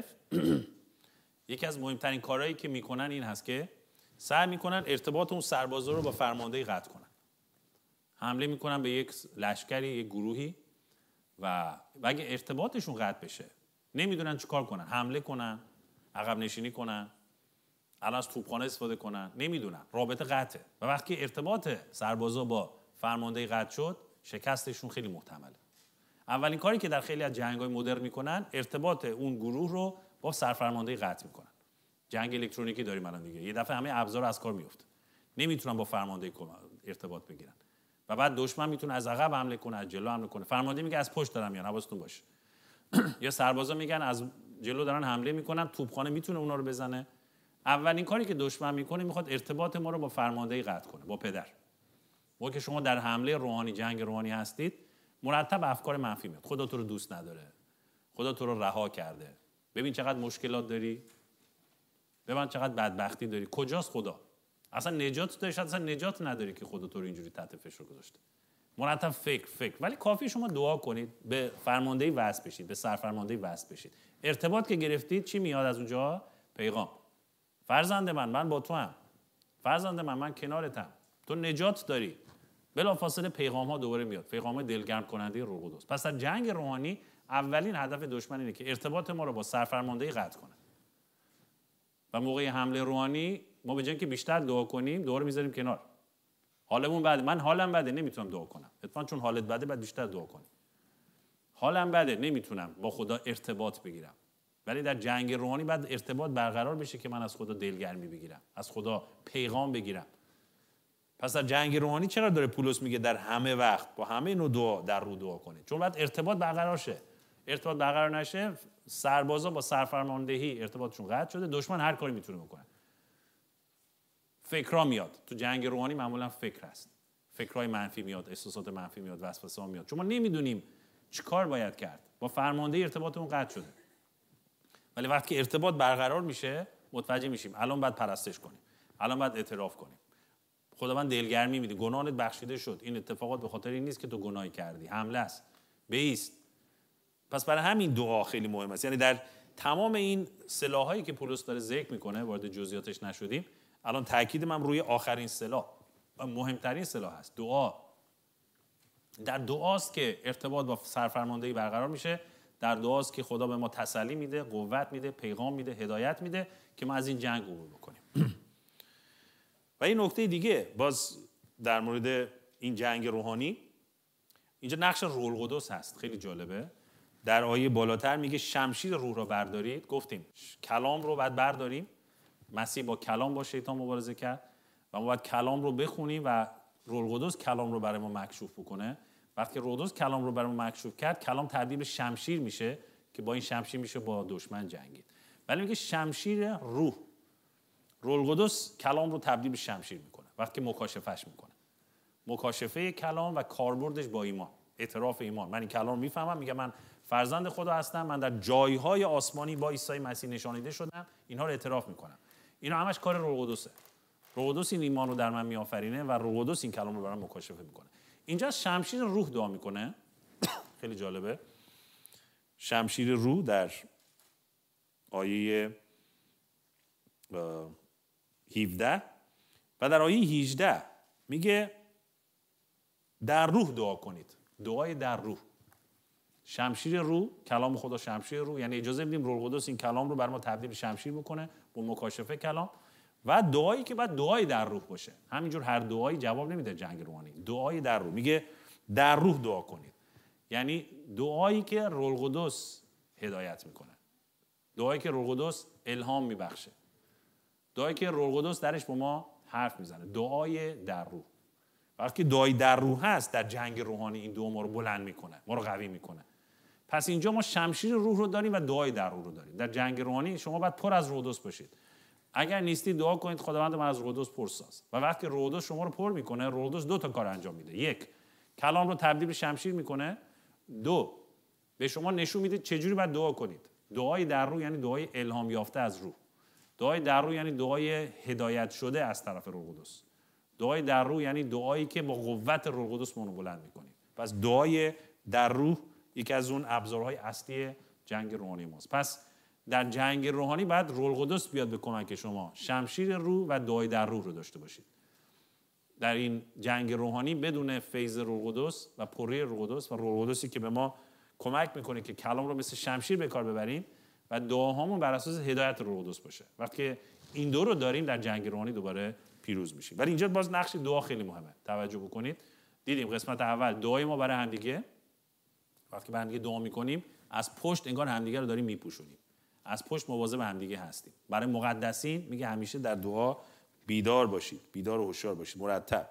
یکی از مهمترین کارهایی که میکنن این هست که سعی میکنن ارتباط اون سربازا رو با فرماندهی قطع کنن. حمله میکنن به یک لشکری، یک گروهی و اگه ارتباطشون قطع بشه نمیدونن چیکار کنن، حمله کنن، عقب نشینی کنن، الان از توپخانه استفاده کنن، نمیدونن، رابطه قطعه. و وقتی ارتباط سربازا با فرماندهی قطع شد شکستشون خیلی محتمله. اولین کاری که در خیلی از جنگ‌های مدرن میکنن ارتباط اون گروه رو با سرفرماندهی قطع میکنن. جنگ الکترونیکی داریم الان دیگه، یه دفعه همه ابزار از کار میفته، نمیتونن با فرماندهی ارتباط بگیرن و بعد دشمن میتونه از عقب حمله کنه، از جلو حمله کنه. فرمانده میگه از پشت دارم میان، حواستون باشه. یا سربازا میگن از جلو دارن حمله میکنن، توپخانه میتونه اونا رو بزنه. اولین کاری که دشمن میکنه میخواد ارتباط ما رو با فرماندهی قطع کنه، با پدر. موقعی که شما در حمله روحانی، جنگ روحانی هستید، مرتب افکار منفی میاد. خدا تو رو دوست نداره، خدا تو رو رها کرده، ببین چقدر مشکلات داری، ببین چقدر بدبختی داری، کجاست خدا؟ اصلا نجات داری، اصلا نجات نداری که خدا تو رو اینجوری تحت فشار گذاشته. مرتب فکر. ولی کافی شما دعا کنید، به فرماندهی وصل بشید، به سرفرماندهی وصل بشید. ارتباط که گرفتید چی میاد از اونجا؟ پیغام. فرزند من با تو هم. فرزند من کنارتم. تو نجات داری. بلافاصله پیغام ها دوباره میاد. پیغام دلگرم کننده روح القدس. پس در جنگ روحانی اولین هدف دشمن اینه که ارتباط ما رو با سرفرماندهی قطع کنه. و موقع حمله روحانی ما به جای اینکه بیشتر دعا کنیم، دوباره میذاریم کنار. حالمون بده، من حالم بده، نمیتونم دعا کنم. اتفاقا چون حالت بده بعد بیشتر دعا کنیم. حالم بده، نمیتونم با خدا ارتباط بگیرم. ولی در جنگ روحانی بعد ارتباط برقرار بشه که من از خدا دلگرمی بگیرم، از خدا پیغام بگیرم. پس در جنگ روحانی چرا داره پولس میگه در همه وقت با همه نوع دعا در رو دعا کنید؟ چون بعد ارتباط برقرار شه. ارتباط برقرار نشه، سربازا با سرفرماندهی ارتباطشون قطع شده، دشمن هر کاری میتونه بکنه. فکرها میاد. تو جنگ روحانی معمولا فکر هست. فکرهای منفی میاد، احساسات منفی میاد، وسوسه‌ها میاد. چون ما نمیدونیم چیکار باید کرد. با فرماندهی ارتباطمون قطع شده. ولی وقتی که ارتباط برقرار میشه، متوجه میشیم الان باید پرستش کنیم. الان باید اعتراف کنیم. خداوند دلگرمی میده، گناهت بخشیده شد. این اتفاقات به خاطر این نیست که تو گناهی کردی، حمله است. بایست. پس برای همین دعا خیلی مهم است. یعنی در تمام این سلاحایی که پولس داره ذکر میکنه، وارد جزئیاتش نشدیم، الان تاکید من روی آخرین سلاح و مهمترین سلاح است، دعا. در دعاست که ارتباط با سرفرماندهی برقرار میشه، در دعاست که خدا به ما تسلی میده، قوت میده، پیغام میده، هدایت میده که ما از این جنگ عبور بکنیم. و این نکته دیگه باز در مورد این جنگ روحانی، اینجا نقش روح القدس هست، خیلی جالبه. در آیه بالاتر میگه شمشیر روح را بردارید. گفتیم کلام رو باید برداریم. مسیح با کلام با شیطان مبارزه کرد و ما باید کلام رو بخونیم و روح القدس کلام رو برای ما مکشوف بکنه. وقتی روح القدس کلام رو برای ما مکشوف کرد، کلام تبدیل به شمشیر میشه که با این شمشیر میشه با دشمن جنگید. ولی میگه شمشیر روح القدس کلام رو تبدیل به شمشیر میکنه وقتی مکاشفهش میکنه. مکاشفه کلام و کاربردش با ایمان، اعتراف ایمان. من این کلام رو میفهمم، میگم من فرزند خدا هستم، من در جایهای آسمانی با عیسی مسیح نشانیده شدم، اینها رو اعتراف میکنم. اینا همش کار روح القدسه. روح القدس این ایمان رو در من میآفرینه و روح القدس این کلام رو برام مکاشفه میکنه. اینجا شمشیر روح دعا میکنه. خیلی جالبه. شمشیر روح در آیه 17 و در آیه 18 میگه در روح دعا کنید. دعای در روح. شمشیر روح، کلام خدا شمشیر روح، یعنی اجازه میدیم روح القدس این کلام رو بر ما تبدیل به شمشیر بکنه با مکاشفه کلام. و دعایی که بعد دعای در روح باشه. همینجور هر دعایی جواب نمیده جنگ روحانی. دعای در روح میگه در روح دعا کنید. یعنی دعایی که روح القدس هدایت میکنه. دعایی که روح القدس الهام میبخشه. دعایی که روح القدس درش با ما حرف میزنه. دعای در روح. وقتی دعای در روح هست در جنگ روحانی این دعا ما رو بلند میکنه، ما رو قوی میکنه. پس اینجا ما شمشیر روح رو داریم و دعای در روح رو داریم. در جنگ روحانی شما باید پر از روح القدس باشید. اگر نیستید دعا کنید خداوند من از روح القدس پرساز. و وقتی روح القدس شما رو پر میکنه، روح القدس دو تا کار انجام میده. یک، کلام رو تبدیل به شمشیر میکنه. دو، به شما نشون میده چجوری باید دعا کنید. دعای در روح یعنی دعای الهام یافته از روح. دعای در روح یعنی دعای هدایت شده از طرف روح القدس. دعای در روح یعنی دعایی که با قوت روح القدس ما رو بلند میکنیم. پس دعای در روح یکی از اون ابزارهای اصلی جنگ روحانی ماست. پس در جنگ روحانی بعد روح القدس بیاد به کمک شما. شمشیر روح و دعای در روح رو داشته باشید. در این جنگ روحانی بدون فیض روح القدس و پره روح القدس و روح القدسی که به ما کمک میکنه که کلام رو مثل شمشیر به کار ببریم و دعاهامون بر اساس هدایت روح القدس باشه. وقتی این دو رو داریم در جنگ روحانی دوباره پیروز میشیم. ولی اینجا باز نقش دعا خیلی مهمه. توجه بکنید. دیدیم قسمت اول دعای ما برای همدیگه. وقتی برای همدیگه دعا میکنیم از پشت انگار همدیگه رو داریم میپوشونیم. از پشت مواظب همدیگه هستیم. برای مقدسین میگه همیشه در دعا بیدار باشید، بیدار و هوشیار باشید، مرتب،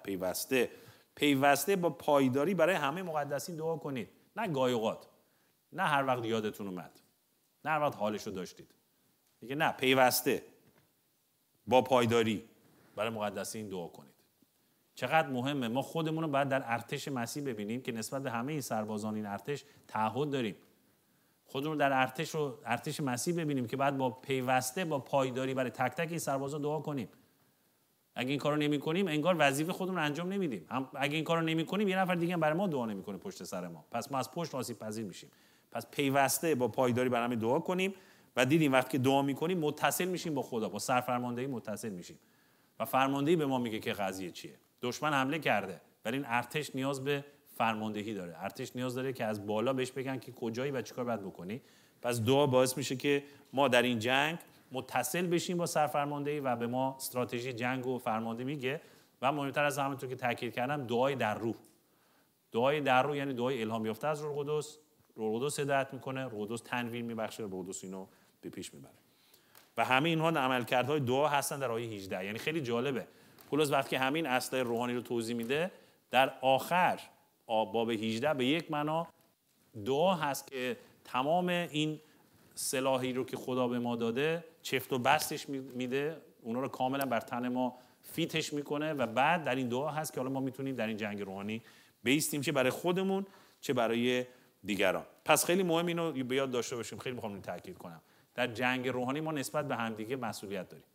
پیوسته با پایداری برای همه مقدسین دعا کنید. نه گاهی اوقات، نه هر وقت یادتون اومد، نه هر وقت حالشو داشتید. میگه نه، پیوسته با پایداری برای مقدسین دعا کنید. چقدر مهمه. ما خودمون رو باید در ارتش مسیح ببینیم که نسبت به همه این سربازان این ارتش تعهد داریم. خودمون رو در ارتش مسیح ببینیم که بعد با پیوسته با پایداری برای تک تک این سربازا دعا کنیم. اگه این کارو نمی‌کنیم انگار وظیفه خودمون رو انجام نمیدیم. اگه این کارو نمی‌کنیم یه نفر دیگه هم برای ما دعا نمی‌کنه پشت سر ما. پس ما از پشت آسیب پذیر میشیم. پس پیوسته با پایداری برای همه دعا کنیم و دیدیم وقتی که دعا می‌کنیم متصل میشیم با خدا، با سرفرماندهی متصل میشیم. و فرماندهی به ما میگه که قضیه چیه. دشمن حمله کرده ولی این ارتش نیاز به فرماندهی داره. ارتش نیاز داره که از بالا بهش بگن که کجایی و چیکار باید بکنی. پس دعا باعث میشه که ما در این جنگ متصل بشیم با سرفرماندهی و به ما استراتژی جنگ و فرمانده میگه. و مهمتر از همونطور که تاکید کردم دعای در روح. دعای در روح یعنی دعای الهام یافته از روح القدس. روح القدس هدایت میکنه، روح القدس تنویر میبخشه، روح القدس اینو به پیش میبره. و همه اینها عملکردهای دعا هستن در آیه 18. یعنی خیلی جالبه. پولس وقتی همین اصل روحانی رو توضیح میده در آخر باب 18 به یک معنا دعا هست که تمام این سلاحی رو که خدا به ما داده چفت و بستش میده، اونا رو کاملا بر تن ما فیتش میکنه و بعد در این دعا هست که حالا ما میتونیم در این جنگ روحانی بایستیم چه برای خودمون چه برای دیگران. پس خیلی مهم اینو به یاد داشته باشیم. خیلی میخوام اینو تاکید کنم. در جنگ روحانی ما نسبت به همدیگه مسئولیت داریم.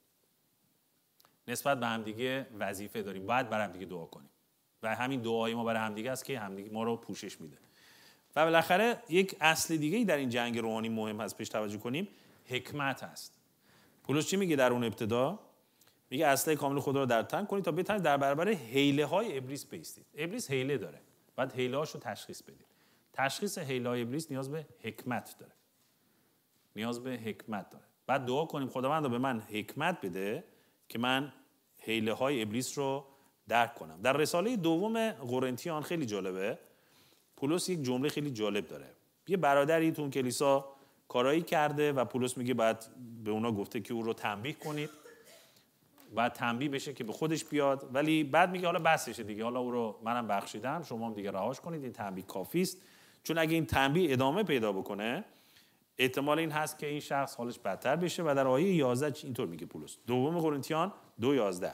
نسبت به همدیگه وظیفه داریم. باید برای همدیگه دعا کنیم. و همین دعای ما برای همدیگه است که همدیگه ما رو پوشش میده. و بالاخره یک اصل دیگه‌ای در این جنگ روحانی مهم هست پیش توجه کنیم، حکمت هست. پولس چی میگه در اون ابتدا؟ میگه اسلحه کامل خدا رو در تن کنید تا بتونید در برابر حیله‌های ابلیس بایستید. ابلیس حیله داره. بعد حیله‌هاشو تشخیص بدید. تشخیص حیله‌های ابلیس نیاز به حکمت داره. نیاز به حکمت داره. بعد دعا کنیم خداوند به من حکمت بده که من حیله‌های ابلیس رو درک کنم. در رساله دوم قرنتیان خیلی جالبه. پولس یک جمله خیلی جالب داره. یه برادری تو اون کلیسا کارایی کرده و پولس میگه بعد به اونا گفته که او رو تنبیه کنید. بعد تنبیه بشه که به خودش بیاد، ولی بعد میگه حالا بسشه دیگه، حالا او رو منم بخشیدم، شما هم دیگه رهاش کنید، این تنبیه کافی است. چون اگه این تنبیه ادامه پیدا بکنه احتمال این هست که این شخص حالش بدتر بشه. و در آیه 11 اینطور میگه پولس، دوم قرنتیان 2:11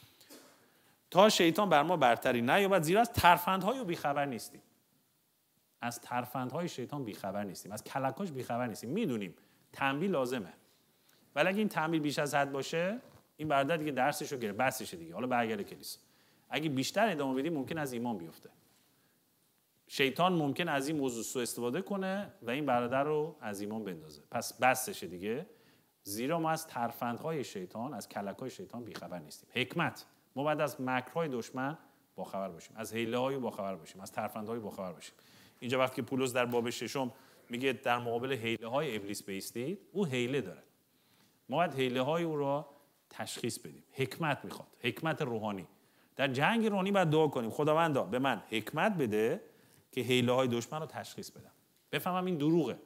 تا شیطان بر ما برتری نیابد زیرا از ترفندهای او بیخبر نیستیم. از ترفندهای شیطان بیخبر نیستیم، از کلکاش بیخبر نیستیم. میدونیم تنبیه لازمه، ولی اگه این تنبیه بیش از حد باشه این برادر دیگه درسشو گرفت، بسشه دیگه، حالا برگرده کلیسا. اگه بیشتر ادامه بدیم ممکن از ایمان بیفته. شیطان ممکن از این موضوع سوء استفاده کنه و این برادر رو از ایمان بندازه. پس بسشه دیگه، زیرا ما از ترفندهای شیطان، از کلکای شیطان بیخبر نیستیم. حکمت، ما باید از مکرهای دشمن باخبر باشیم، از حیله‌های باخبر باشیم، از ترفندهای باخبر باشیم. اینجا وقتی که پولس در باب 6 میگه در مقابل حیله‌های ابلیس بایستید، او حیله داره. ما باید حیله‌های او را تشخیص بدیم. حکمت میخواد، حکمت روحانی. در جنگ روحانی باید دعا کنیم خداوندا به من حکمت بده که حیله‌های دشمن رو تشخیص بدم. بفهمم این دروغه.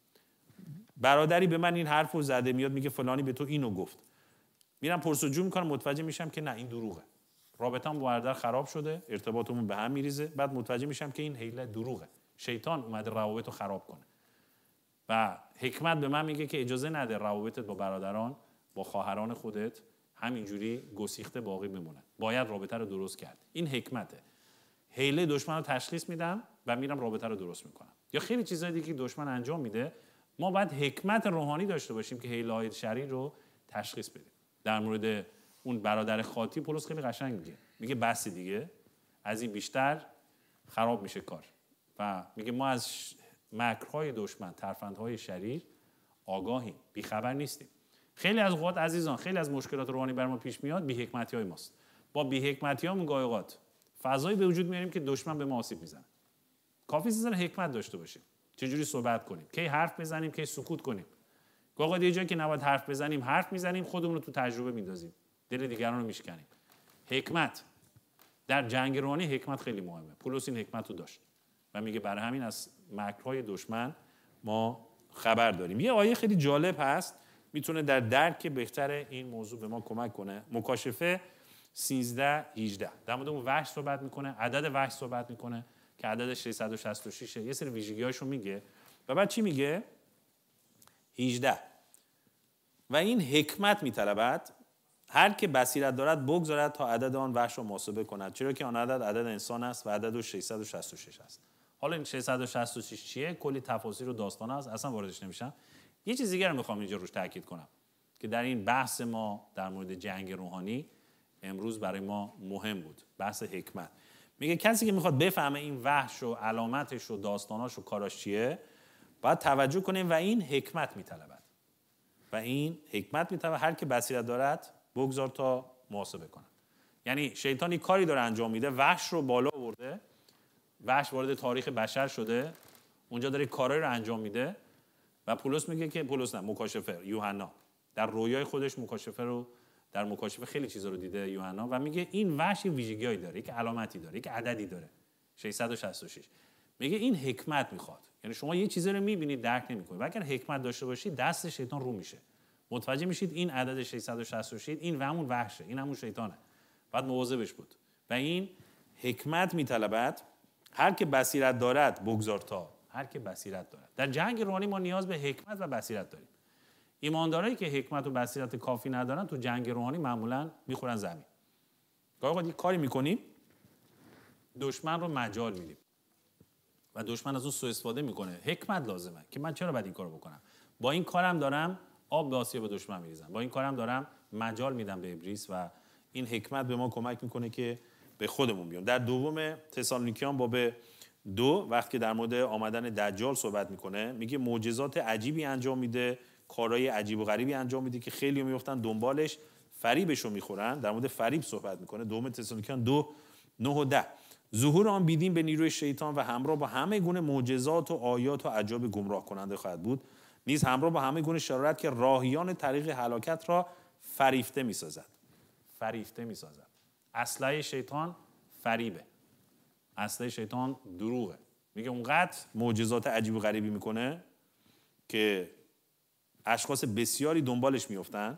برادری به من این حرفو زده، میاد میگه فلانی به تو اینو گفت. میرم پرسجو میکنم، متوجه میشم که نه این دروغه. رابطه‌ام با برادر خراب شده، ارتباطمون به هم میریزه، بعد متوجه میشم که این حیله دروغه. شیطان اومده روابط رو خراب کنه. و حکمت به من میگه که اجازه نده روابطت با برادران، با خواهران خودت همینجوری گسیخته باقی بمونه. باید رابطه رو درست کرد. این حکمته. حیله دشمن رو تشخیص میدم و میرم رابطه رو درست میکنم. یا خیلی چیزای دیگه که دشمن انجام میده، ما باید حکمت روحانی داشته باشیم که حیله‌های شریر رو تشخیص بدیم. در مورد اون برادر خاطی پولس خیلی قشنگ میگه بس دیگه، از این بیشتر خراب میشه کار. و میگه ما از مکرهای دشمن، ترفندهای شریر آگاهیم، بیخبر نیستیم. خیلی از اوقات عزیزان، خیلی از مشکلات روحانی بر ما پیش میاد بی‌حکمتی‌های ماست. با بی‌حکمتی‌هامون گاهی اوقات فضایی به وجود میاریم که دشمن به ما آسیب میزنه. کافی است حکمت داشته باشیم. چجوری صحبت کنیم، کی حرف بزنیم، کی سکوت کنیم. گاهی اوقات یه جایی که نباید حرف بزنیم، حرف میزنیم، خودمون رو تو تجربه میندازیم، دل دیگران رو میشکنیم. حکمت در جنگ روحانی، حکمت خیلی مهمه. پولس این حکمت رو داشت و میگه برای همین از مکرهای دشمن ما خبر داریم. یه آیه خیلی جالب هست، میتونه در درک بهتر این موضوع به ما کمک کنه. مکاشفه 13:18 در مورد اون وحش صحبت میکنه، عدد وحش صحبت میکنه که عدد 666 یه سری ویژگی‌هاشو میگه و بعد چی میگه؟ 18 و این حکمت میطلبد هر که بصیرت دارد بگذارد تا عدد آن وحش را محاسبه کند، چرا که آن عدد انسان است و عدد 666 است. حالا این 666 چیه؟ کلی تفاسیر و داستان هست، اصلا واردش نمیشم. یه چیز دیگه رو میخوام اینجا روش تاکید کنم که در این بحث ما در مورد جنگ روحانی امروز برای ما مهم بود، بحث حکمت. میگه کسی که میخواد بفهمه این وحش و علامتش و داستاناش و کاراش چیه، باید توجه کنه و این حکمت میطلبد. و این حکمت میطلبد هر که بصیرت دارد بگذار تا محاسبه کنه. یعنی شیطانی کاری داره انجام میده، وحش رو بالا آورده، وحش وارد تاریخ بشر شده، اونجا داره کارایی رو انجام میده و پولس میگه که مکاشفه یوحنا در رویای خودش مکاشفه رو در مکاشفه خیلی چیزا رو دیده یوحنا و میگه این وحش ویژگیایی داره، یک علامتی داره، یک عددی داره 666. میگه این حکمت میخواد. یعنی شما یه چیزی رو میبینید درک نمیکنید و اگر حکمت داشته باشید دست شیطان رو میشه. متوجه میشید این عدد 666 این و همون وحشه، این همون شیطانه. بعد مواظبش بود. و این حکمت میطلبد هر که بصیرت دارد بگذار تا، هر که بصیرت دارد. در جنگ روحانی ما نیاز به حکمت و بصیرت داریم. ایماندارایی که حکمت و بصیرت کافی ندارن تو جنگ روحانی معمولا میخورن زمین. گاهی اوقات کاری میکنیم دشمن رو مجال میدیم و دشمن از اون سوء استفاده میکنه. حکمت لازمه که من چرا باید این کارو بکنم. با این کارم دارم آب به آسیاب دشمن میریزم. با این کارم دارم مجال میدم به ابلیس و این حکمت به ما کمک میکنه که به خودمون بیام. در دوم تسالونیکیان باب 2 وقتی در مورد آمدن دجال صحبت میکنه، میگه معجزات عجیبی انجام میده، کارهای عجیب و غریبی انجام میده که خیلی میافتن دنبالش، فریبشو میخورن. در مورد فریب صحبت میکنه. دوم تسالونیکیان 2:9-10 ظهور آن بیدین به نیروی شیطان و همراه با همه گونه معجزات و آیات و عجایب گمراه کننده خواهد بود، نیز همراه با همه گونه شرارت که راهیان طریق هلاکت را فریفته میسازد. فریفته میسازد. اسلحه شیطان فریبه. اسلحه شیطان دروغه. میگه اونقدر معجزات عجیب و غریبی میکنه که اشخاص بسیاری دنبالش میافتن،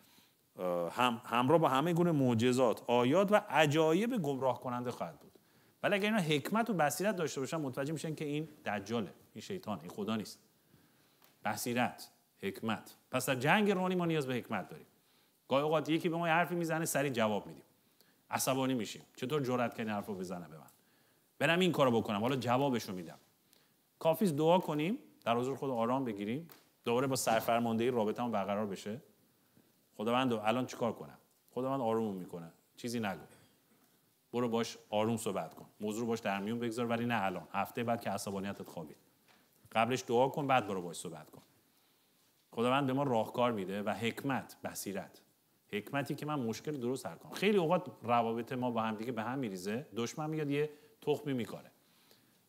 همراه با همه گونه معجزات، آیات و عجایب گمراه کننده خواهد بود. ولی اگر اینا حکمت و بصیرت داشته باشن متوجه میشن که این دجاله، این شیطان، این خدا نیست. بصیرت، حکمت. پس در جنگ روحانی ما نیاز به حکمت داریم. گاهی اوقات یکی به ما حرفی میزنه سریع جواب میدیم. عصبانی میشیم. چطور جرأت کنی حرفو بزنه به من؟ برم این کارو بکنم، حالا جوابشو میدم. کافیه دعا کنیم، در حضور خدا آرام بگیریم، دوباره با سرفرماندهی رابطه‌مون برقرار بشه. خداوند الان چیکار کنم؟ خداوند آرومم میکنه. چیزی نگو. برو باش آروم صحبت کن. موضوع رو باش در میون بگذار، ولی نه الان. هفته بعد که عصبانیتت خوابید. قبلش دعا کن، بعد برو باش صحبت کن. خداوند به ما راهکار میده و حکمت، بصیرت. حکمتی که من مشکل درست حل کنم. خیلی اوقات روابط ما با هم دیگه به هم میریزه. دشمن میاد یه تخمی میکاره.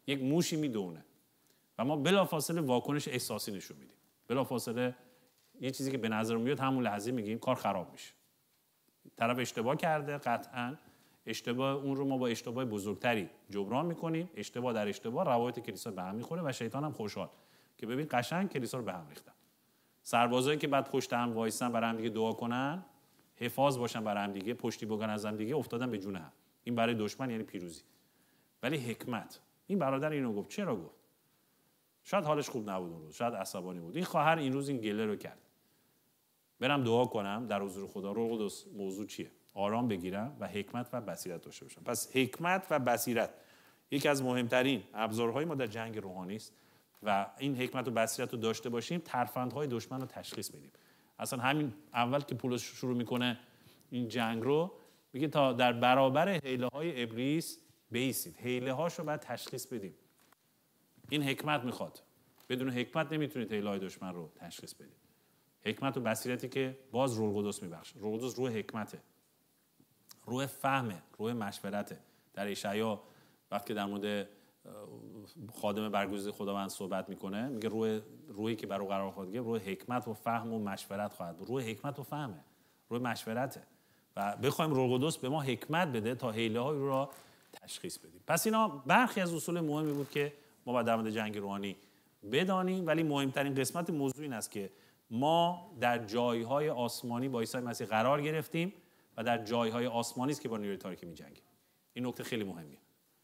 یک موشی میدونه و ما بلافاصله واکنش احساسی نشون میدیم. بلافاصله یه چیزی که به نظر میاد همون لحظه میگیم کار خراب میشه. طرف اشتباه کرده، قطعاً اشتباه اون رو ما با اشتباه بزرگتری جبران میکنیم. اشتباه در اشتباه روابط کلیسا به هم میخوره و شیطان هم خوشحال که ببین قشنگ کلیسا رو به هم ریختن. سربازایی که بعد پشت هم وایسن برای هم دیگه دعا کنن، حفاظ باشن برای هم دیگه، پشتی بگن از هم دیگه، افتادن به جون هم. این برای دشمن یعنی پیروزی. ولی حکمت، این برادر اینو گفت. چرا گفت؟ شاید حالش خوب نبود اون روز، شاید عصبانی بود. این خواهر این روز این گله رو کرد. برم دعا کنم در حضور خدا. روح القدس موضوع چیه؟ آرام بگیرم و حکمت و بصیرت داشته باشم. پس حکمت و بصیرت یکی از مهمترین ابزارهای ما در جنگ روحانی است و این حکمت و بصیرت رو داشته باشیم ترفندهای دشمن رو تشخیص بدیم. اصلا همین اول که پولس شروع میکنه این جنگ رو، میگه تا در برابر حیله‌های ابلیس بایستید. حیله‌هاش رو باید تشخیص بدیم. این حکمت میخواد. بدون حکمت نمیتونید حیله‌های دشمن رو تشخیص بدید. حکمت و بصیرتی که باز روح القدس میبخشه. روح القدس روح حکمته، روح فهمه، روح مشورته. در اشعیا وقتی در مورد خادم برگزیده خداوند صحبت میکنه، میگه روحی که بر او قرار خواهد گرفت روح حکمت و فهم و مشورت خواهد بود. روح حکمت و فهمه، روح مشورته و بخوایم روح القدس به ما حکمت بده تا حیله‌های رو را تشخیص بدیم. پس اینا برخی از اصول مهمی بود که ما باید در مورد جنگ روحانی بدانیم، ولی مهمترین قسمت موضوع این است که ما در جایهای آسمانی با عیسی مسیح قرار گرفتیم و در جایهای آسمانی است که با نیروی تاریکی می‌جنگیم. این نکته خیلی مهمیه.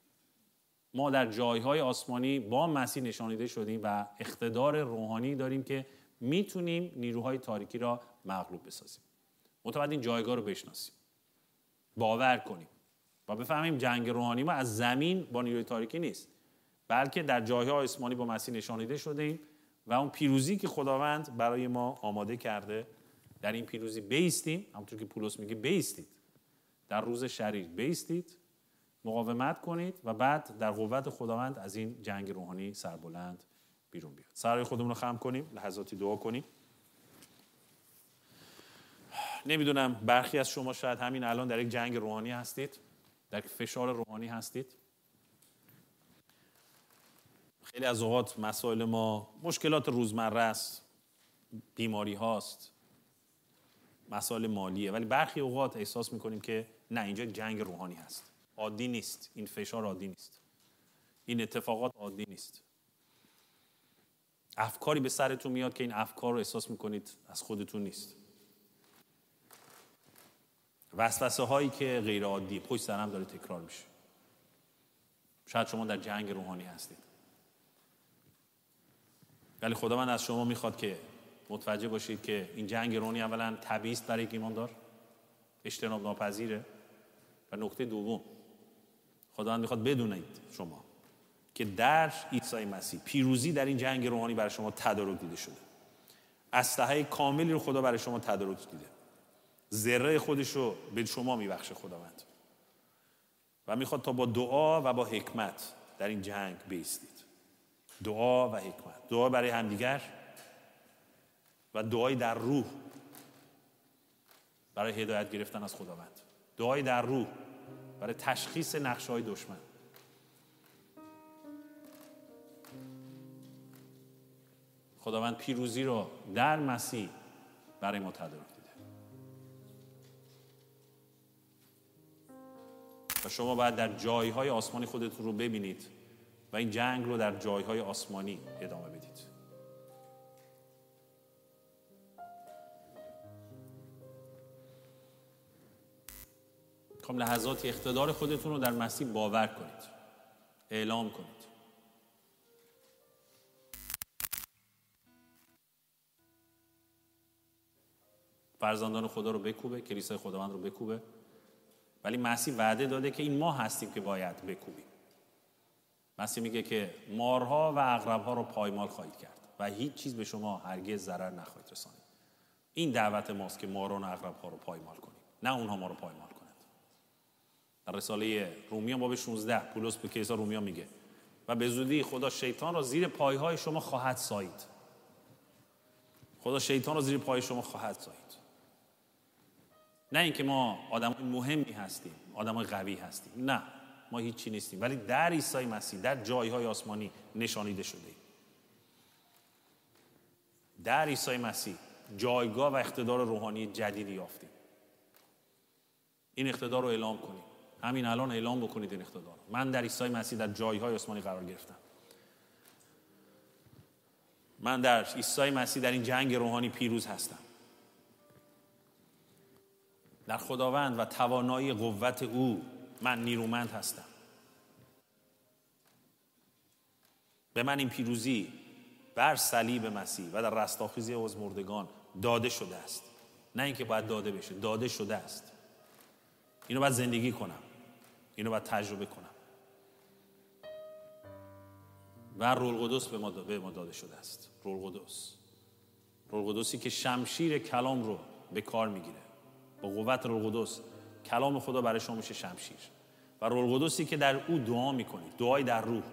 ما در جایهای آسمانی با مسیح نشانیده شدیم و اقتدار روحانی داریم که میتونیم نیروهای تاریکی را مغلوب بسازیم. متوجه این جایگاه رو بشناسیم، باور کنیم و بفهمیم جنگ روحانی ما از زمین با نیروی تاریکی نیست، بلکه در جایهای آسمانی با مسیح نشانیده شدیم و اون پیروزی که خداوند برای ما آماده کرده در این پیروزی بایستیم. همونطور که پولس میگه بایستید، در روز شریر بایستید، مقاومت کنید و بعد در قوت خداوند از این جنگ روحانی سربلند بیرون بیاد. سرای خودمون رو خم کنیم، لحظاتی دعا کنیم. نمیدونم برخی از شما شاید همین الان در یک جنگ روحانی هستید، در فشار روحانی هستید. خیلی از اوقات مسائل ما مشکلات روزمره است، بیماری هاست، مسائل مالیه، ولی برخی اوقات احساس میکنیم که نه، اینجا جنگ روحانی هست. عادی نیست، این فشار عادی نیست، این اتفاقات عادی نیست. افکاری به سرتون میاد که این افکار رو احساس میکنید از خودتون نیست. وسوسه هایی که غیر عادی پشت سر هم داره تکرار میشه. شاید شما در جنگ روحانی هستید، ولی خداوند از شما میخواد که متوجه باشید که این جنگ روحانی اولا طبیعی است برای یک ایماندار، اجتناب ناپذیره. و نکته دوم، خداوند میخواد بدونید شما که در عیسی مسیح پیروزی در این جنگ روحانی برای شما تدارک دیده شده. اسلحه کاملی رو خدا برای شما تدارک دیده. ذره خودش رو به شما میبخشه خداوند و میخواد تا با دعا و با حکمت در این جنگ بایستید. دعا و حکمت، دعا برای همدیگر و دعای در روح برای هدایت گرفتن از خداوند، دعای در روح برای تشخیص نقشه‌های دشمن. خداوند پیروزی رو در مسیح برای ما تدارک دیده و شما باید در جایهای آسمانی خودتون رو ببینید و این جنگ رو در جایهای آسمانی ادامه بدید. میخوام لحظاتی اقتدار خودتون رو در مسیح باور کنید، اعلام کنید. فرزندان خدا رو بکوبه، کلیسای خداوند رو بکوبه، ولی مسیح وعده داده که این ما هستیم که باید بکوبیم. مسیح میگه که مارها و عقرب‌ها رو پایمال خواهید کرد و هیچ چیز به شما هرگز ضرر نخواهید رسانید. این دعوت ماست که ماران و عقرب‌ها رو پایمال کنیم، نه اونها ما رو پایمال کنند. در رساله رومیان باب 16 پولس به کلیسا رومیان میگه و به زودی خدا شیطان را زیر پایهای شما خواهد سایید. خدا شیطان را زیر پای شما خواهد سایید. نه اینکه ما آدمای مهمی هستیم، آدمای قوی هستیم، نه، ما هیچی نیستیم، ولی در عیسی مسیح در جایهای آسمانی نشانیده شده ایم. در عیسی مسیح جایگاه و اقتدار روحانی جدیدی یافتیم. این اقتدار رو اعلام کنیم. همین الان اعلام بکنید این اقتدار. من در عیسی مسیح در جایهای آسمانی قرار گرفتم. من در عیسی مسیح در این جنگ روحانی پیروز هستم. در خداوند و توانایی قوت او من نیرومند هستم. به من این پیروزی بر صلیب مسیح و در رستاخیزی از مردگان داده شده است. نه اینکه باید داده بشه، داده شده است. اینو باید زندگی کنم، اینو باید تجربه کنم. و روح القدس به ما داده شده است. روح القدسی که شمشیر کلام رو به کار میگیره. با قوت روح القدس کلام خدا برای شما میشه شمشیر. و روح القدسی که در او دعا میکنید، دعای در روح.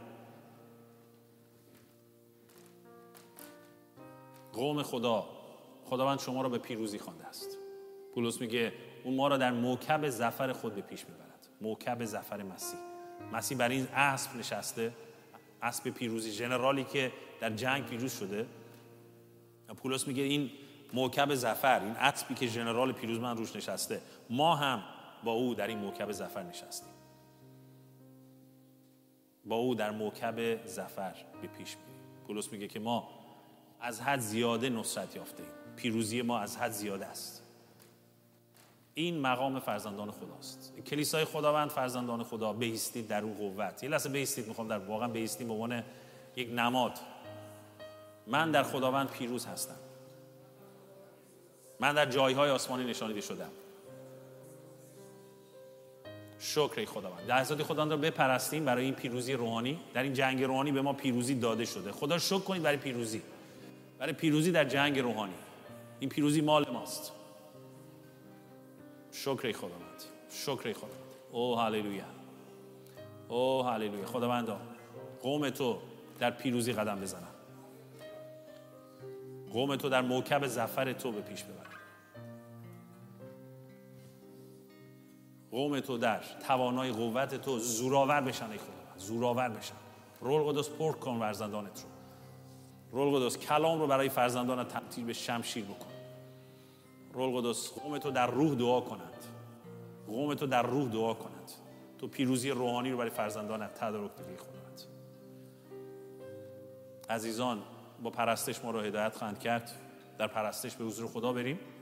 قوم خداوند شما را به پیروزی خوانده است. پولس میگه اون ما را در موکب ظفر خود به پیش میبرد. موکب ظفر مسیح بر این اسب نشسته، اسب پیروزی، ژنرالی که در جنگ پیروز شده. پولس میگه این موکب ظفر، این اسبی که ژنرال پیروزمند روش نشسته، ما هم با او در این موکب ظفر نشستیم. با او در موکب ظفر به پیش میریم. پولس میگه که ما از حد زیاده نصرت یافته ایم. پیروزی ما از حد زیاده است. این مقام فرزندان خداست. کلیسای خداوند، فرزندان خدا، بایستید در اون قوت. یه لحظه بایستید، میخوام در واقعا بایستیم به عنوان یک نماد. من در خداوند پیروز هستم. من در جایهای آسمانی نشانیده شدم. شکر خداوند. لحظات خداوند رو بپرستیم برای این پیروزی روحانی. در این جنگ روحانی به ما پیروزی داده شده. خدا شکر کنید برای پیروزی. برای پیروزی در جنگ روحانی. این پیروزی مال ماست. شکر خداوند. شکر خداوند. او هاللویا. او هاللویا. خداوندا قوم تو در پیروزی قدم بزنن. قوم تو در موکب ظفر تو به پیش ببرن. قوم تو در توانای قوت تو زورآور بشن. ای خداوند زورآور بشن. روح القدس پر کن فرزندانت رو. روح القدس کلام رو برای فرزندانت تبدیل به شمشیر بکن. روح القدس قوم تو در روح دعا کنند. قوم تو در روح دعا کنند. تو پیروزی روحانی رو برای فرزندانت تدارک بدی خداوند. عزیزان با پرستش ما رو هدایت خواهند کرد. در پرستش به حضور خدا بریم.